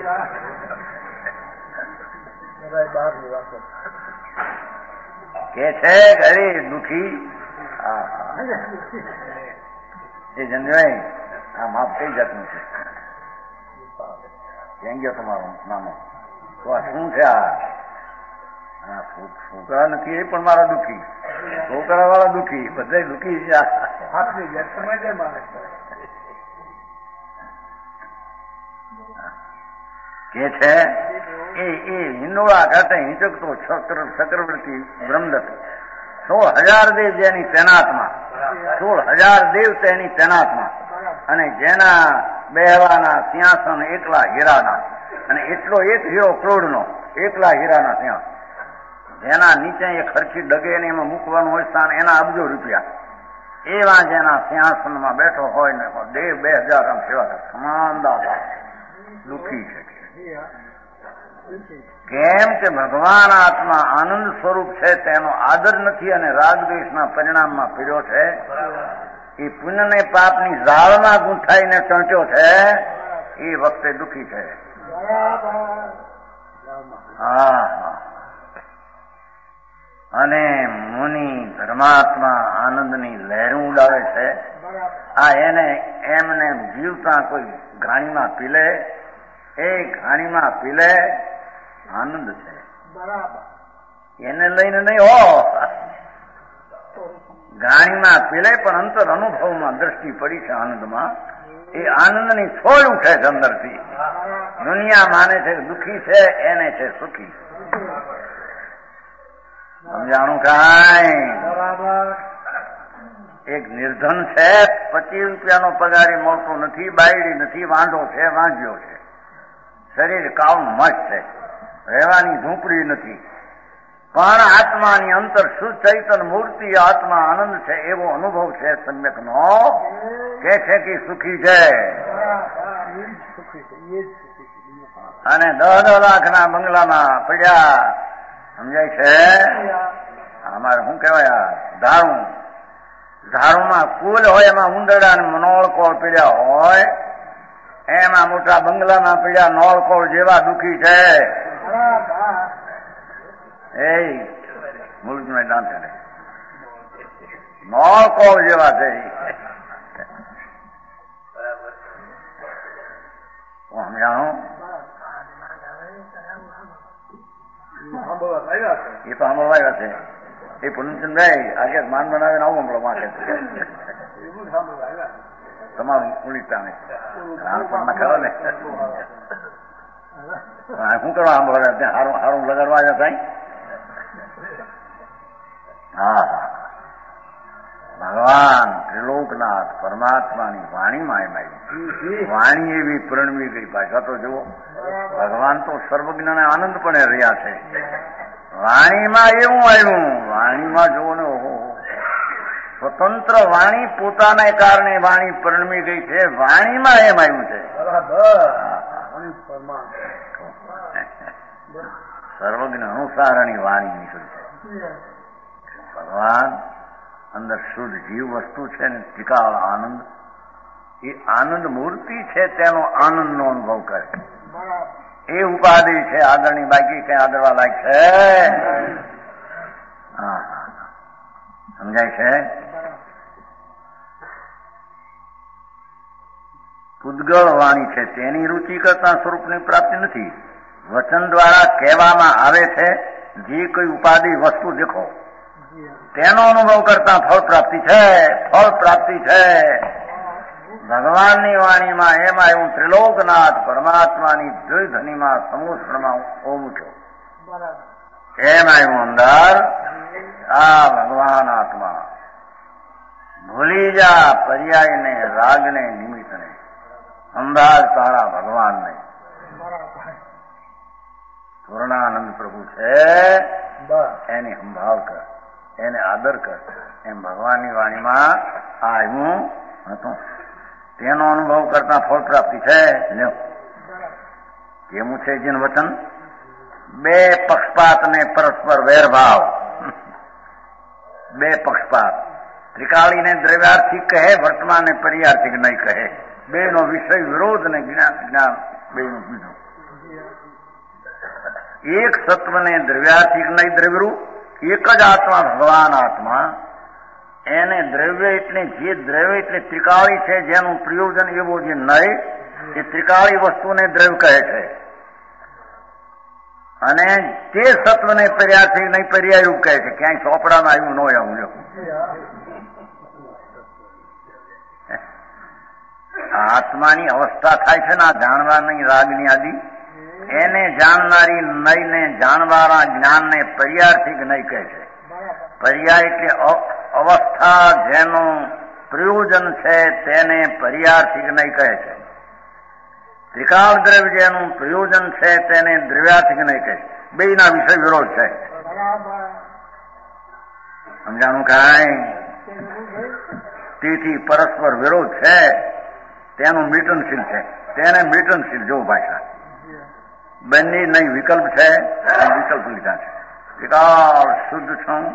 કે છે અરે દુઃખી. હા હા એ જનભાઈ આ માપ કઈ જાતનું છે? ક્યાં ગયો તમારો નાનો? તો આ શું છે? આ છોકરા નથી એ પણ મારા દુઃખી, છોકરા વાળા દુઃખી, બધા દુઃખી છે. કે છે એ એ હિંડોળા ખાતે હિંચકતો ચક્રવર્તી બ્રહ્મદત્ત સો હજાર દેવ જેની સેનાતમાં સોળ હજાર દેવ તેની તૈનાતમાં, અને જેના બેહવાના સિંહાસન એકલા હીરાના, અને એટલો એક હીરો કરોડનો, એકલા હીરાના સિંહાસન, જેના નીચે એક ખર્ચી ડગે ને એમાં મૂકવાનું હોય સ્થાન, એના અબજો રૂપિયા, એવા જેના સિંહાસનમાં બેઠો હોય ને દેવ બે હજાર આમ સેવા કરે. સમાનદાતા દુઃખી છે. કેમ કે ભગવાન આત્મા આનંદ સ્વરૂપ છે, તેનો આદર નથી અને રાગદ્વેષના પરિણામમાં પીડ્યો છે. એ પુણ્ય ને પાપની ઝાળમાં ગૂંથાઈને ટંટ્યો છે, એ વખતે દુઃખી છે. હા, અને મુનિ ધર્માત્મા આનંદની લહેરું ઉડાવે છે. આ એને એમને જીવતા કોઈ ઘાણીમાં પીલે, એ ઘાણીમાં પીલે આનંદ છે. એને લઈને નહીં હો, ઘાણીમાં પીલે પણ અંતર અનુભવમાં દ્રષ્ટિ પડી છે આનંદમાં. એ આનંદની છોડ ઉઠે છે અંદરથી. દુનિયા માને છે દુઃખી છે, એને છે સુખી. સમજાણું કાંઈ? એક નિર્ધન છે, પચીસ રૂપિયાનો પગારી મળતો નથી, બાયડી નથી, વાંઢો છે, વાંજ્યો છે, શરીર કાળું મસ્ત છે, રહેવાની ઝૂંપડી નથી, પણ આત્માની અંતર શુદ્ધ ચૈતન મૂર્તિ આત્મા આનંદ છે એવો અનુભવ છે સમ્યક નો, કે છે કે સુખી છે. અને દસ દસ લાખના બંગલામાં પડ્યા, સમજાય છે? અમારે શું કહેવાય, ધારું ધારુમાં કુલ હોય, એમાં ઉંદરડા ને નોળકોળ પીડ્યા હોય, એમાં મોટા બંગલામાં પીડ્યા નોળકોળ જેવા દુઃખી છે. એ મુલક મેદાન છે, નોળકોળ જેવા છે. સમજાણું? એ તો સાંભળવા આવ્યા છે. એ પૂનમચંદભાઈ આજે માન બનાવે આવું હમણાં વાંચે તમારું ઉલિકતા ને નાનપણમાં ખરો ને શું કરવા સાંભળવા ત્યાં હારું હારું લગાડવા આવ્યા સાઈ? હા, ભગવાન ત્રિલોકનાથ પરમાત્માની વાણીમાં એમ આવી. વાણી એવી પ્રણવી ગઈ. પાછા તો જુઓ, ભગવાન તો સર્વજ્ઞ અને આનંદ પણ રહ્યા છે. વાણીમાં એવું આવ્યું, વાણીમાં જુઓ ને, ઓહો, સ્વતંત્ર વાણી પોતાના કારણે વાણી પ્રણવી ગઈ છે. વાણીમાં એમ આવ્યું છે, સર્વજ્ઞ અનુસારણી વાણી નીકળી છે. ભગવાન અંદર શુદ્ધ જીવ વસ્તુ છે ને, ટીકાળ આનંદ, એ આનંદ મૂર્તિ છે, તેનો આનંદનો અનુભવ કરે. એ ઉપાધિ છે, આગળની બાકી કઈ આગળવા લાયક છે? હા, સમજાય છે? પૂદગળ વાણી છે, તેની રુચિ કરતા સ્વરૂપની પ્રાપ્તિ નથી. વચન દ્વારા કહેવામાં આવે છે, જે કોઈ ઉપાધિ વસ્તુ દેખો તેનો અનુભવ કરતા ફળ પ્રાપ્તિ છે. ફળ પ્રાપ્તિ છે ભગવાનની વાણીમાં. એમાં એવું ત્રિલોકનાથ પરમાત્માની દ્વિધનીમાં સમુદ્રમાં ઓમ છો, એમાં એવું અંદર આ ભગવાન આત્મા. ભૂલી જા પર્યાયને, રાગને, નિમિત્તને, અંદાજ તારા ભગવાનને. પૂર્ણાનંદ પ્રભુ છે, એની સંભાળ કર, એને આદર કર. એમ ભગવાનની વાણીમાં આવ્યું હતું. તેનો અનુભવ કરતા ફળ પ્રાપ્તિ છે. લ્યો કેવું છે જીન વચન? બે પક્ષપાત ને પરસ્પર વેરભાવ. બે પક્ષપાત, ત્રિકાળીને દ્રવ્યાર્થિક કહે, વર્તમાન ને પર્યાર્થિક નહીં કહે. બે નો વિષય વિરોધ ને જ્ઞાન જ્ઞાન બે નું બીજું. એક સત્વને દ્રવ્યાર્થિક નહીં દ્રવ્યરૂપ, એક જ આત્મા ભગવાન આત્મા. એને દ્રવ્ય એટલે જે દ્રવ્ય એટલે ત્રિકાળી છે, જેનું પ્રયોજન એવો જે નહીં, એ ત્રિકાળી વસ્તુને દ્રવ્ય કહે છે. અને તે સત્વને પર્યાર્થિક નહીં પર્યાયરૂપ કહે છે. ક્યાંય ચોપડામાં આવ્યું ન આવું જો. આત્માની અવસ્થા થાય છે ને આ જાણવાની રાગની આદિ, એને જાણનારી નઈ ને જાણવાના જ્ઞાનને પર્યાર્થિક નહીં કહે છે. પર્યાય એટલે અવસ્થા જેનું પ્રયોજન છે તેને પર્યાર્થિક નહીં કહે છે. ત્રિકાળ દ્રવ્ય જેનું પ્રયોજન છે તેને દ્રવ્યાર્થિક નહીં કહે છે. બેયના વિષય વિરોધ છે. સમજાણું કાંઈ? તેથી પરસ્પર વિરોધ છે તેનું મિલનશીલ છે, તેને મિલનશીલ જો ભાષા બંને નહીં વિકલ્પ છે, વિકલ્પ લીધા છે. ત્રિકાળ શુદ્ધ છું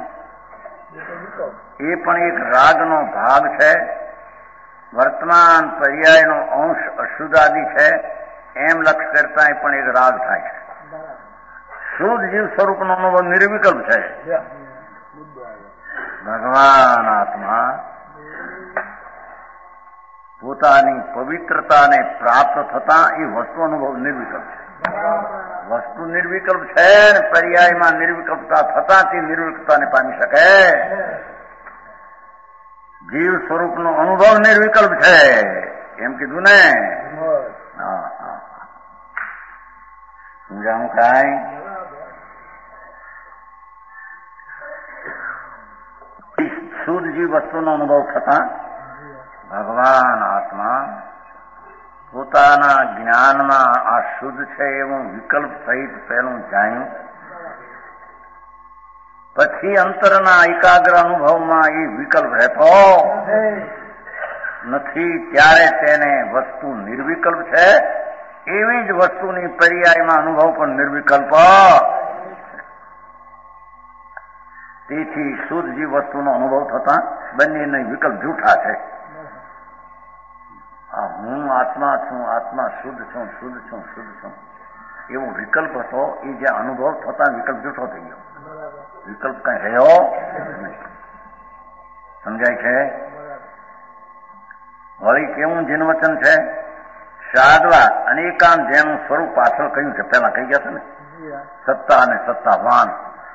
એ પણ એક રાગનો ભાગ છે. વર્તમાન પર્યાયનો અંશ અશુદ્ધાદિ છે એમ લક્ષ કરતા પણ એક રાગ થાય છે. શુદ્ધ જીવ સ્વરૂપનો અનુભવ નિર્વિકલ્પ છે. ભગવાન આત્મા પોતાની પવિત્રતાને પ્રાપ્ત થતા એ વસ્તુ અનુભવ નિર્વિકલ્પ છે. વસ્તુ નિર્વિકલ્પ છે ને પર્યાયમાં નિર્વિકલ્પતા થતા તે નિર્વિકલ્પતાને પામી શકે. જીવ સ્વરૂપનો અનુભવ નિર્વિકલ્પ છે એમ કીધું ને. હા હા સમજાવું કાંઈ? શુદ્ધ જીવ વસ્તુનો અનુભવ થતા ભગવાન આત્મા પોતાના જ્ઞાનમાં આ શુદ્ધ છે એવું વિકલ્પ સહિત પહેલું જાણ્યું. પછી અંતરના એકાગ્ર અનુભવમાં એ વિકલ્પ રહેતો નથી ત્યારે તેને વસ્તુ નિર્વિકલ્પ છે. એવી જ વસ્તુની પર્યાયમાં અનુભવ પણ નિર્વિકલ્પ. તેથી શુદ્ધ જીવ વસ્તુનો અનુભવ થતા બંને વિકલ્પ જૂઠા છે. હું આત્મા છું, આત્મા શુદ્ધ છું, શુદ્ધ છું, શુદ્ધ છું એવો વિકલ્પ હતો એ જે અનુભવ થતા વિકલ્પ જૂઠો થઈ ગયો. વિકલ્પ કઈ રહ્યો નહીં. સમજાય છે? વળી કેવું જીનવચન છે? સાધવા અનેકાંત જેનું સ્વરૂપ પાછળ કહ્યું છે, પેલા કહી ગયા છે ને, સત્તા અને સત્તાવાન.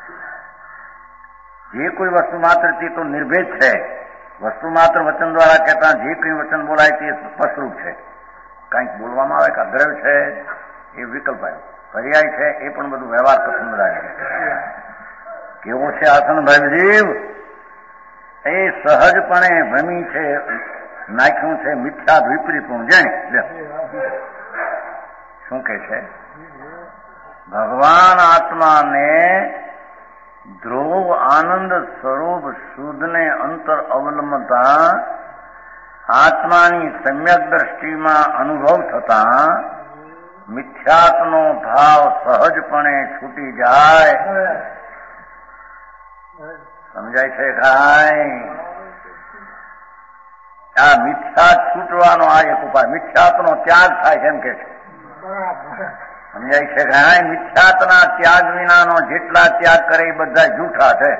જે કોઈ વસ્તુ માત્ર તે તો નિર્ભેદ છે. વસ્તુ માત્ર વચન દ્વારા કહેતા જે કંઈ વચન બોલાય તે સ્પષ્ટરૂપ છે. કંઈક બોલવામાં આવે કે દ્રવ્ય છે એ વિકલ્પ આવ્યો. પર્યાય છે એ પણ બધું વ્યવહાર પસંદ રહે. કેવો છે આસન ભાઈજીવ? એ સહજપણે ભમી છે નાખ્યું છે મિથ્યા વિપરીત પણ જાણે. શું કે છે? ભગવાન આત્માને ધ્રુવ આનંદ સ્વરૂપ શુદ્ધને અંતર અવલંબતા આત્માની સમ્યક દ્રષ્ટિમાં અનુભવ થતા મિથ્યાત્વનો ભાવ સહજપણે છૂટી જાય. સમજાય છે કાંઈ? આ મિથ્યા છૂટવાનો આ એક ઉપાય. મિથ્યાત્વનો ત્યાગ થાય છે એમ કે છે. સમજાય છે કાંઈ? મિથ્યાત્વના ત્યાગ વિનાનો જેટલા ત્યાગ કરે એ બધા જૂઠા છે.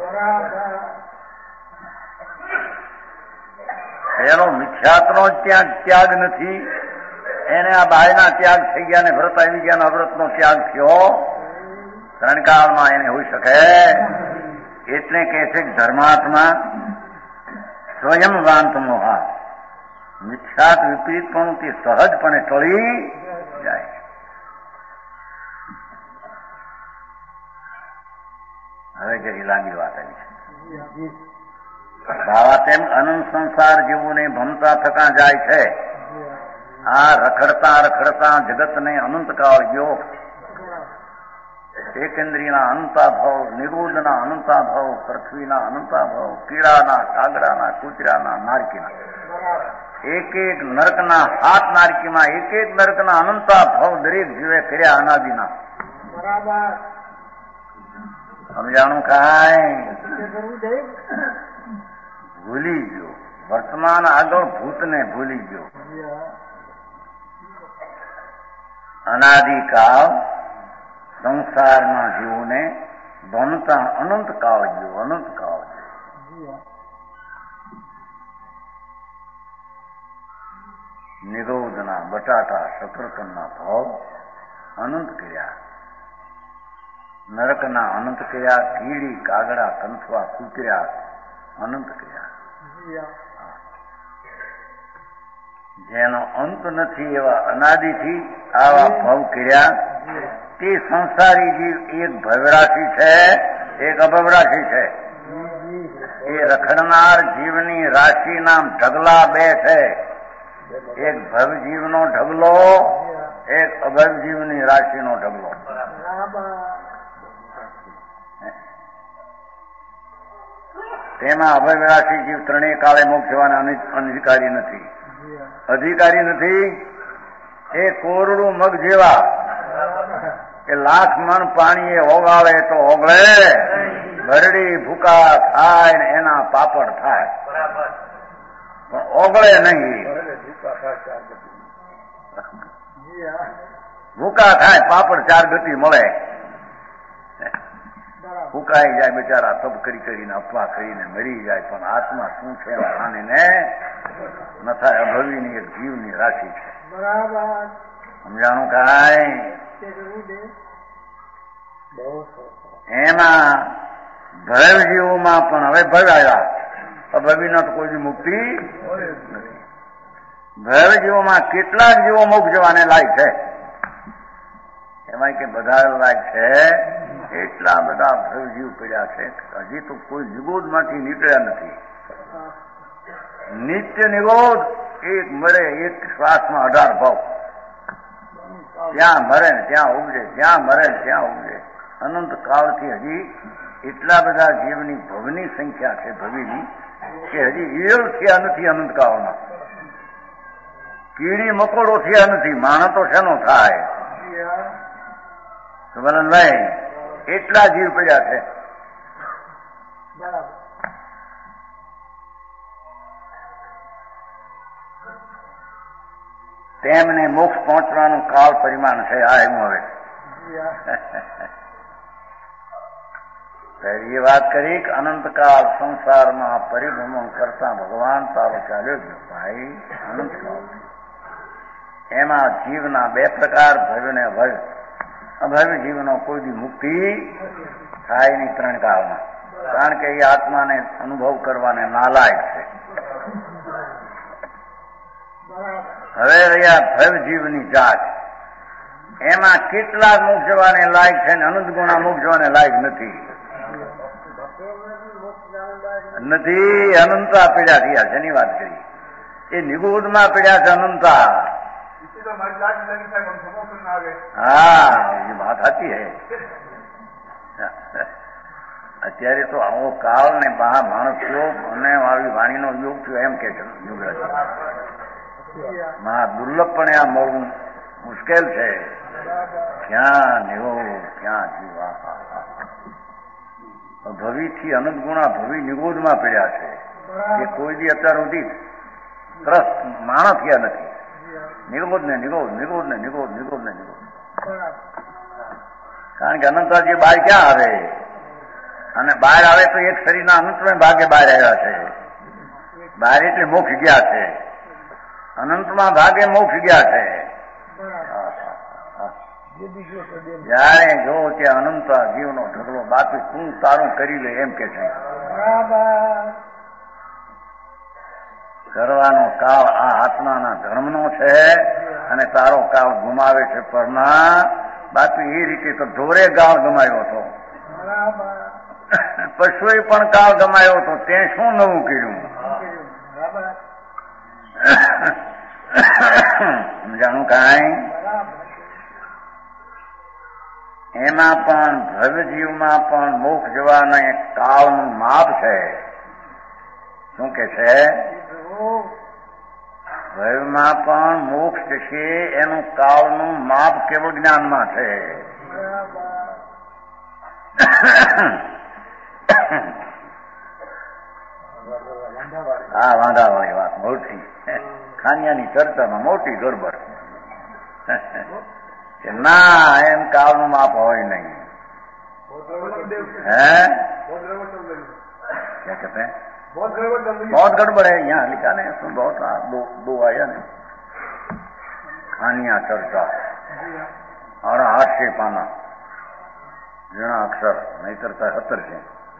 એનો મિથ્યાત્વનો ત્યાગ ત્યાગ નથી. એને આ બાયના ત્યાગ થઈ ગયા ને વ્રત આવી ગયા, અવ્રતનો ત્યાગ થયો. ત્રણ કાળમાં એને હોઈ શકે. એટલે કે છે ધર્માત્મા સ્વયં વાંત મોહા મિથ્યાત વિપરીતપણું તે સહજપણે ટળી જાય. હવે જરી લાંબી વાત આવી છે. બાવા તેમ અનંત સંસાર જીવોને ભમતા થતા જાય છે. આ રખડતા રખડતા જગતને અનંતકાળ ગયો. એકેન્દ્રીના અનંતાભાવ, નિરોધના અનંતાભાવ, પૃથ્વીના અનંતાભાવ, કીડાના, કાગડાના, કૂતરાના, નારકીના, એક એક નરકના હાથ નારકીમાં એક એક નરકના અનંતાભાવ દરેક જીવે કર્યા અનાદિના. સમજાણું કાંઈ? ભૂલી ગયો. વર્તમાન આગળ ભૂતને ભૂલી ગયો. અનાદિકાળ સંસારમાં જીવોને બનતા અનંત કાળ ગયો. અનંત કાળ નિરોધના બટાટા શકરકંદના ભાવ અનંત કર્યા. નરકના અનંત કર્યા. કીડી, કાગડા, કંથવા, કૂતર્યા અનંત કર્યા. જેનો અંત નથી એવા અનાદિથી આવા ભાવ કર્યા. તે સંસારી જીવ એક ભવરાશી છે, એક અભવરાશી છે. એ રખડનાર જીવની રાશિના ઢગલા બે છે. એક ભવજીવનો ઢગલો, એક અભવજીવની રાશિનો ઢગલો. તેમાં અભય રાશિ જીવ ત્રણેય કાળે મોક્ષ જવાના અધિકારી નથી. અધિકારી નથી. એ કોરડું મગ જેવા કે લાખ મણ પાણી એ ઓગાળે તો ઓગળે, ભરડી ભૂકા થાય ને એના પાપડ થાય, પણ ઓગળે નહીં. ભૂકા થાય પાપડ ચાર ગતિ મળે, ફૂકાઈ જાય બિચારા તપ કરી કરીને અપવા કરીને મરી જાય, પણ આત્મા શું છે જાણીને ન થાય. અભવીની એક જીવની રાશિ છે. સમજાણું કાંઈ? એમાં ભવ જીવોમાં પણ હવે ભવ આવ્યા. અભવીના તો કોઈ મુક્તિ નથી. ભવ જીવોમાં કેટલાક જીવો મોક્ષ જવાને લાયક છે. એમાં કે બધા લાયક છે. એટલા બધા ભવજીવ પડ્યા છે, હજી તો કોઈ નિગોદ માંથી નીકળ્યા નથી. નિત્ય નિગોદ એક મળે એક શ્વાસમાં અઢાર ભાવ, ત્યાં મરે ને ત્યાં ઉગજે, ત્યાં મરે ને ત્યાં ઉગજે. અનંત કાળથી હજી એટલા બધા જીવની ભવની સંખ્યા છે ભવીની, કે હજી ઈયળ થયા નથી અનંત કાળમાં. કીડી મકોડો થયા નથી. માણસ તો શેનો થાય? સુમનભાઈ, એટલા જીવ પડ્યા છે. તેમને મોક્ષ પહોંચવાનું કાળ પરિમાણ છે. આ એમ હવે પહેલી વાત કરી કે અનંતકાળ સંસારમાં પરિભ્રમણ કરતા ભગવાન તારો ચાલ્યો ગયો ભાઈ. અનંતકાળ એમાં જીવના બે પ્રકાર, ભવ્ય ને અભવ્ય. અભવ્ય જીવનો કોઈ દી મુક્તિ થાય નહીં ત્રણ કાળમાં, કારણ કે એ આત્માને અનુભવ કરવાને નાલાયક છે. હવે રહ્યા ભવ જીવની જાત. એમાં કેટલાક મોક્ષ જવાને લાયક છે ને અનંત ગુણા મોક્ષ જવાને લાયક નથી. નથી અનંતા પીડ્યા થયા છે એની વાત કરી. એ નિગુદમાં પીડ્યા છે અનંતા. હા, એ વાત સાચી હે. અત્યારે તો આવો કાળ ને બહાર માણસ થયો અને આવી વાણીનો યોગ થયો એમ કે છે યુગરાજ. મહા દુર્લભપણે આ મળવું મુશ્કેલ છે. ક્યાં નિવો ક્યાં જીવા. ભવી થી અનંત ગુણા ભવી નિગોદમાં પડ્યા છે. એ કોઈ દી અત્યાર સુધી ત્રસ્ત માણસ થયા નથી. નિગોદ ને નિગોદ નિગોદ ને નિગોદ નિગોદ ને નિગોદ. કારણ કે અનંતજી બહાર ક્યાં આવે? અને બહાર આવે તો એક શરીરના અનંતમાં ભાગે બહાર આવ્યા છે. બહાર એટલે મોક્ષ ગયા છે. અનંતમાં ભાગે મોક્ષ ગયા છે. જયારે જો ત્યાં અનંત જીવનો ઢગલો બાકી તું તારું કરી લે એમ કે છે. કરવાનો કાળ આ આત્માના ધર્મનો છે અને તારો કાળ ગુમાવે છે પરના. બાકી એ રીતે તો ઢોરે કાળ ગમાયો હતો, પશુએ પણ કાળ ગમાયો હતો. તે શું નવું કર્યું? સમજાણું કાંઈ? એમાં પણ ભવજીવમાં પણ મોક્ષ જવાના એક કાળનું માપ છે. શું કે છે? ભવમાં પણ મોક્ષ છે એનું કાળનું માપ કેવળ જ્ઞાનમાં છે. હા, વાંધાવાળી વાત મોટી. ખાનિયાની ચર્ચામાં મોટી ગડબડ. ના, એમ કાળનું માપ હોય નહીં. હે क्या कहते हैं? बहुत गड़बड़ है. यहाँ लिखा नहीं उसमें बहुत दो दो आया नहीं. खानिया चर्चा और हास्य पाना ઝીણા અક્ષર નહીં કરતા સત્તર છે.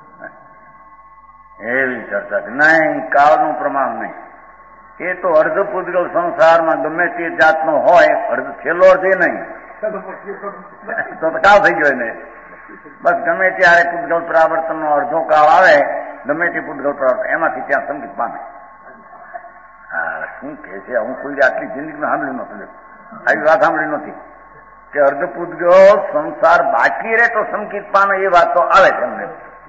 એવી ચર્ચા નહીં, કાળનું પ્રમાણ નહીં. એ તો અર્ધ પૂતગલ સંસારમાં ગમે તે જાતનો હોય, અર્ધ છેલ્લો અર્ધ એ નહીં તો કાળ થઈ ગયો ને. બસ ગમે ત્યારે પૂતગલ પરાવર્તનનો અડધો કાળ આવે ગમે તે પૂતગળ પ્રાપ્ત એમાંથી ત્યાં સંગીત પામે. હા શું કે છે, હું કોઈ આટલી જિંદગીમાં સાંભળ્યું નહોતું, આવી વાત સાંભળી નહોતી કે અર્ધ પૂતગળ સંસાર બાકી રહે તો સંગીત પામે, એ વાત તો આવે છે એમને.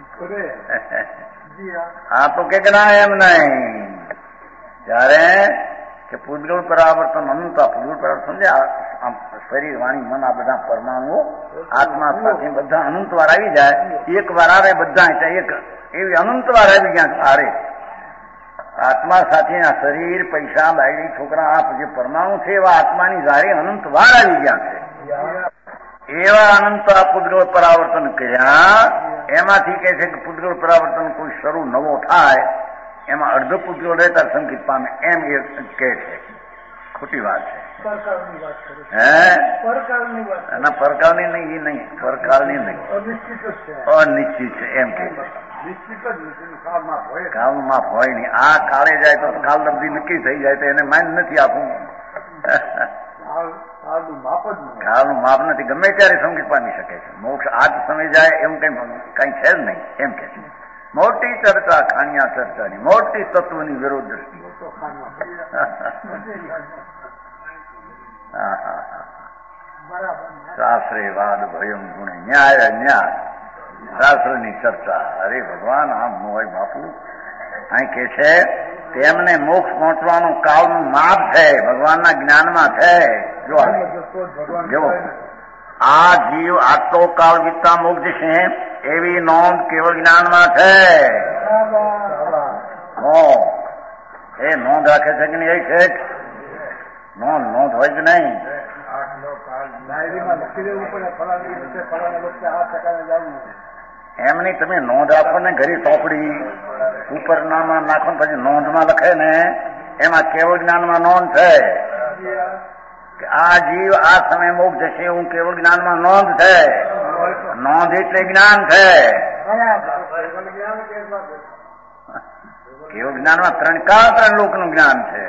હા તો કે ના એમ નહીં, ત્યારે કે પૂતગળ પરાવર્તન અનંત, પૂતગળ પરાવર્તન સમજ્યા, શરીર વાણી મન આ બધા પરમાણુ આત્મા સાથે બધા અનંત વાર આવી જાય, એક વાર આવે બધા એક એવી અનંત વાર આવી ગયા હારે આત્મા સાથે. આ શરીર પૈસા બાયડી છોકરા આ જે પરમાણુ છે એવા આત્માની જારે અનંત વાર આવી ગયા છે. એવા અનંત આ પૂતગળ પરાવર્તન કર્યા, એમાંથી કહે છે કે પૂતગળ પરાવર્તન કોઈ શરૂ નવો થાય એમાં અર્ધ પૂતગળ રહેતા સંકેત પામે, એમ એ કહે છે. ખોટી વાત છે. હે ના પરકાળની નહીં, એ નહીં પરકાળની નહીં, અનિશ્ચિત છે એમ કે કાળનું માપ હોય નહીં. આ કાળે જાય તો કાળ લબ્ધી નક્કી થઈ જાય તો એને માઇન્ડ નથી આપવું. કાળનું માપ નથી, ગમે ત્યારે સંગીત પામી શકે છે. મોક્ષ આજ સમય જાય એવું કઈ કઈ છે જ નહીં એમ કે છે. મોટી ચર્ચા ખાણિયા ચર્ચાની, મોટી તત્વની વિરોધ દ્રષ્ટિ. શાસ્ત્રે વાદ ભયમ ગુણે ન્યાય ન્યાય, શાસ્ત્રની ચર્ચા. અરે ભગવાન આમ હોય બાપુ, અહીં કે છે તેમને મોક્ષ પહોંચવાનું કાળનું માપ છે, ભગવાનના જ્ઞાનમાં છે. જો જો આ જીવ આટલો કાળ વીતતા મોક્ષ છે એવી નોંધ કેવળ જ્ઞાનમાં છે. એ નોંધ રાખે છે કે નહીં? એ છે નોંધ નોંધ હોય કે નહીં? એમ નહીં, તમે નોંધ રાખો ને ઘરે ચોપડી ઉપર નામાં નાખો ને પછી નોંધમાં લખે ને, એમાં કેવળ જ્ઞાનમાં નોંધ છે કે આ જીવ આ સમય મોક્ષ જશે એવું કેવળ જ્ઞાનમાં નોંધ છે. નોંધ એટલે જ્ઞાન છે. કેવળ જ્ઞાનમાં ત્રણ કાળ ત્રણ લોકનું જ્ઞાન છે.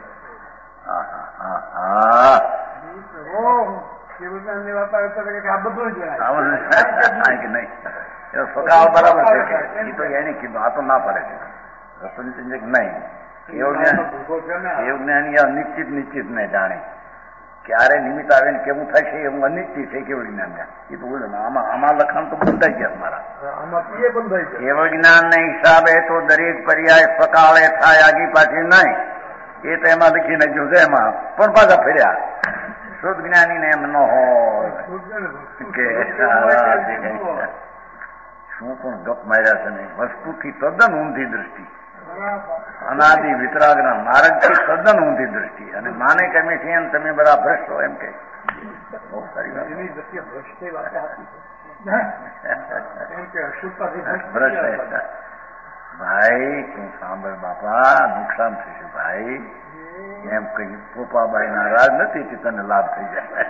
સ્વભાવ બરાબર છે, એ તો એને કીધું, આ તો ના પડે છે નહીં. કેવું જ્ઞાની અનિશ્ચિત નિશ્ચિત ને જાણે ક્યારે નિમિત્ત આવે ને કેવું થાય છે એવું અનિશ્ચિત છે કેવળ જ્ઞાન. એ તો બોલો આમાં આમાં લખાણ તો બંધાઈ ગયા મારા. કેવળ જ્ઞાન ને હિસાબે તો દરેક પર્યાય સકાળે થાય, આગી પાછી નહીં. એ તો એમાં લખી નાખ્યું છે, એમાં પણ પાછા ફર્યા. શુદ્ધ જ્ઞાની ને એમ ન હોય કે શું પણ ગપ માર્યા છે ને, વસ્તુથી તદ્દન ઊંધી દ્રષ્ટિ, અનાદિ વિતરાગના માર્ગથી તદ્દન ઊંધી દ્રષ્ટિ. અને માને કેમે છે એમ તમે બધા ભ્રષ્ટ હો એમ કે બહુ સારી વાત. ભ્રષ્ટ ભાઈ તું સાંભળ બાપા, નુકસાન થશે ભાઈ એમ કઈ પોપાબાઈ ના રાજ નથી કે તને લાભ થઈ જાય.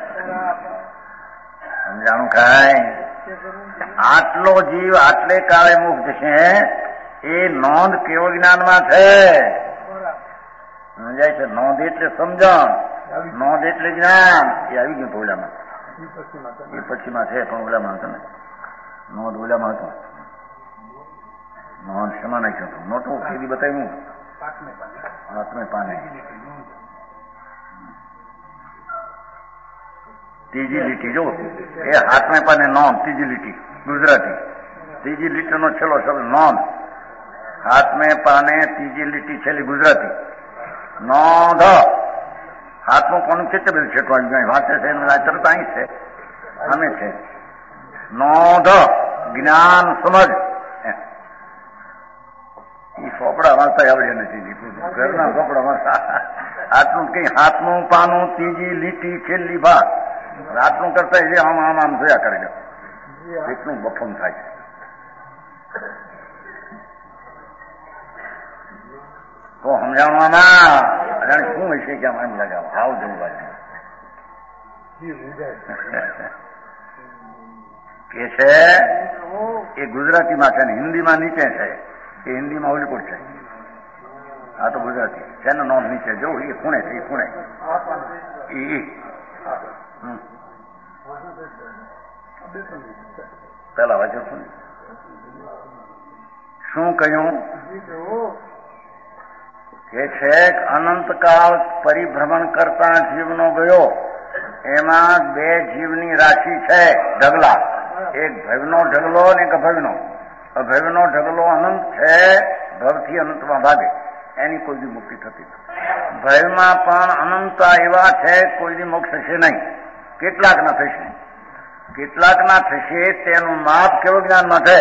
સમજાણું ખાય? આટલો જીવ આટલે કાળે મુક્ત છે એ નોંધ કેવળ જ્ઞાનમાં છે. સમજાય છે? નોંધ એટલે સમજણ, નોંધ એટલે જ્ઞાન. એ આવી ગયું ઓલામાં, એ પછીમાં છે પણ ઓલામાં હતો ને, નોંધ ઓલામાં હતો. નોંધ શેમાં નાખ્યું હતું? નોટું ખરીદી બતાવ્યું હાથમે પાને. ત્રીજી લીટી જો, એ હાથમે પાને નોંધ, ત્રીજી લીટી ગુજરાતી. ત્રીજી લીટીનો છેલ્લો શબ્દ નોંધ, હાથમે પાને ત્રીજી લીટી છેલ્લી ગુજરાતી. નોંધ હાથમાં કોનું કેટલે બધું છેટવાનું જાય વાંચે છે તરત અહીં છે અમે છે. નોંધ જ્ઞાન સમજ. એ ચોપડા વાંચતા આવડે નથી, ઘરના ચોપડા વાંચતા. આટલું કઈ હાથનું પાનું ત્રીજી લીટી છેલ્લી ભાગ રાતનું કરતા એ આમ આમ આમ જોયા કરે છે. એટલું બફમ થાય છે. તો સમજાવવામાં જાણે શું હશે કે આમ લગાવ હાવ જવું બાજુ કે છે. એ ગુજરાતીમાં છે ને હિન્દીમાં નીચે છે. એ હિન્દીમાં ઉલકુટ છે, આ તો ગુજરાતી છે ને. નોંધ નીચે જોવું, એ ખૂણે છે, એ ખૂણે પેલા વાંચો શું શું કહ્યું કે છે અનંતકાળ પરિભ્રમણ કરતા જીવનો ગયો એમાં બે જીવની રાશિ છે ઢગલા, એક ભવનો ઢગલો અને એક અભવનો. અભવનો ઢગલો અનંત છે, ભવથી અનંતમાં ભાગે, એની કોઈ બી મુક્તિ થતી નથી. ભયમાં પણ અનંતા એવા છે કોઈની મોક્ષ થશે નહીં, કેટલાક ના થશે, કેટલાક ના થશે તેનું માપ કેવું જ્ઞાનમાં છે.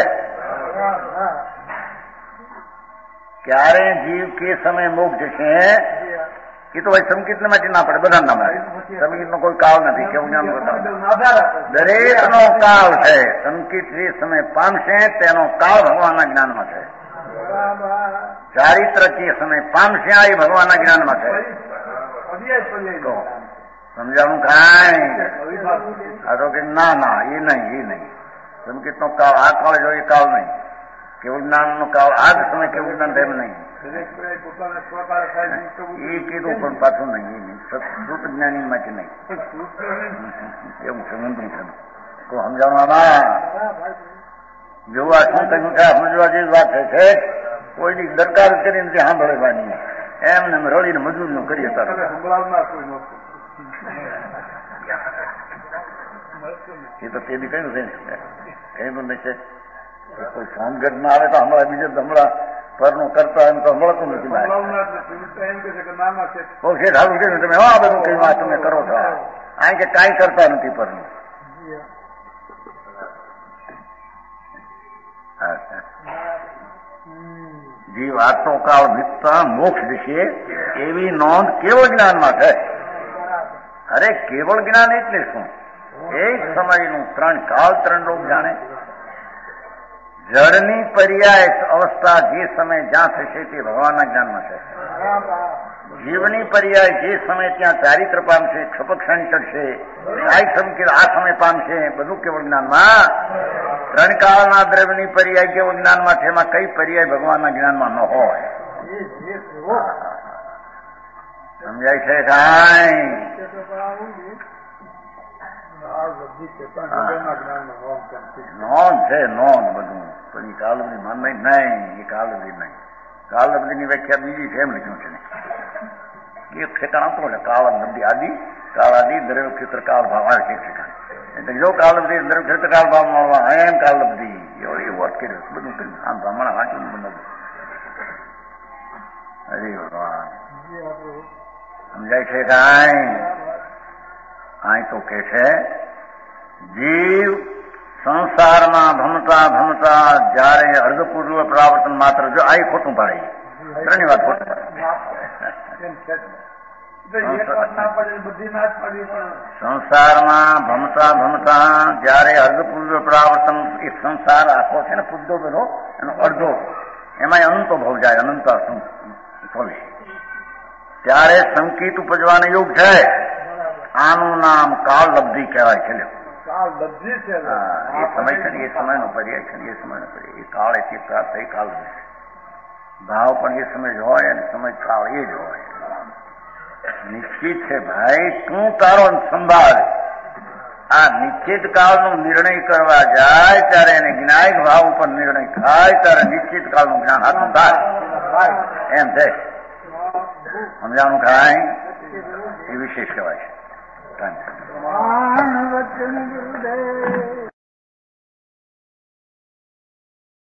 ક્યારે જીવ કે સમય મોક્ષ જશે એ તો ભાઈ સંકિત માંથી ના પડે, બધા ના મળે. સંકિત નો કોઈ કાળ નથી, કેવું જ્ઞાન દરેક નો કાળ છે. સંકિત જે સમય પામશે તેનો કાળ ભગવાનના જ્ઞાનમાં છે. ચારિત્ર જે સમય પામશે આ એ ભગવાનના જ્ઞાનમાં છે. સમજાવું કાંઈ આ તો કે ના ના એ નહીં, એ નહીં. સંકિત નો કાળ આ કાળ જો એ કાળ નહીં, કેવું જ્ઞાન નો કાળ આ જ સમય કેવું જ્ઞાન તેમ નહીં. એ કીધું પણ પાછું નહીં, એ નહીં શ્રુત જ્ઞાની માંથી નહીં. એવું છે, ઊંધું છે. તો સમજાવવામાં જોવા શું કહ્યું છે, સમજવા જેવી વાત છે. કોઈની દરકાર કરીને તે સાંભળવાની એમને રડીને મજૂર નું કરીએ તારે એ તો તેની કયું છે કઈ નહીં છે. કોઈ ફોન ઘટના આવે તો હમણાં બીજે હમણાં પરનું કરતા એમ તો મળતું નથી. છે સારું કે તમે આ બધું કઈ વાત તમે કરો છો, આ કે કાંઈ કરતા નથી પરનું. જીવ આટલો કાળ વીતતા મોક્ષ દિશે એવી નોંધ કેવળ જ્ઞાનમાં છે. અરે કેવળ જ્ઞાન એટલે શું? એક સમયનું ત્રણ કાળ ત્રણ લોક જાણે. જળની પર્યાય અવસ્થા જે સમય જ્યાં થશે તે ભગવાનના જ્ઞાનમાં છે. જીવની પર્યાય જે સમય ત્યાં ચારિત્ર પામશે, ક્ષપક્ષાણી ચડશે, આ સંકેત આ સમય પામશે, બધું કેવળ જ્ઞાનમાં. ત્રણ કાળના દ્રવ્યની પર્યાય કેવળ જ્ઞાનમાં છે, એમાં કઈ પર્યાય ભગવાનના જ્ઞાનમાં ન હોય. સમજાય છે કાંઈ? નોંધ છે, નોંધ બધું. પણ એ કાલબધી માન નહીં, નહીં એ કાલબધી નહીં. કાલબધીની વ્યાખ્યા બીજી છે એમ લખ્યું છે. એક ઠેકાણ આપો ને કાળ નબી આદિ કાળ આદિ દ્રવ્ય ક્ષેત્ર કાળ ભાવ આવે છે ઠેકાણ. એટલે જો કાલબધી દ્રવ્ય ક્ષેત્ર કાળ ભાવ મળવા એમ કાલબધી એવું એવું અટકેલું બધું કર્યું. આમ હમણાં વાંચ્યું બધું. અરે ભગવાન સમજાય છે કાંઈ? અહીં તો કે છે જીવ સંસારમાં ભમતા ભમતા જયારે અર્ધપૂર્વ પ્રાવર્તન માત્ર જો આ ખોટું પાડે, ત્રણની વાત ખોટું પાડે. સંસારમાં ભમતા ભમતા જયારે અર્ધપૂર્વ પ્રાવર્તન એ સંસાર આખો છે ને પુદ્ધો બધો એનો અડધો એમાં અનંતો ભાવ જાય, અનંતા ફોલે ત્યારે સંકિત ઉપજવાનો યોગ છે. આનું નામ કાળ લબ્ધિ કહેવાય છે. કાળ લબ્ધિ છે એ સમય છે ને એ સમયનો પર્યાય છે ને એ સમયનો પર્યાય. એ કાળ એથી પ્રાપ્ત થઈ કાળ ભાવ પણ એ સમય જ હોય અને સમય કાળ એ જ હોય. નિશ્ચિત છે ભાઈ, તું તારો સંભાળ. આ નિશ્ચિત કાળનો નિર્ણય કરવા જાય ત્યારે એને જ્ઞાયક ભાવ ઉપર નિર્ણય થાય ત્યારે નિશ્ચિત કાળનું જ્ઞાન હાથમાં થાય એમ છે. સમજાણું કાંઈ? એ વિશેષ કહેવાય છે.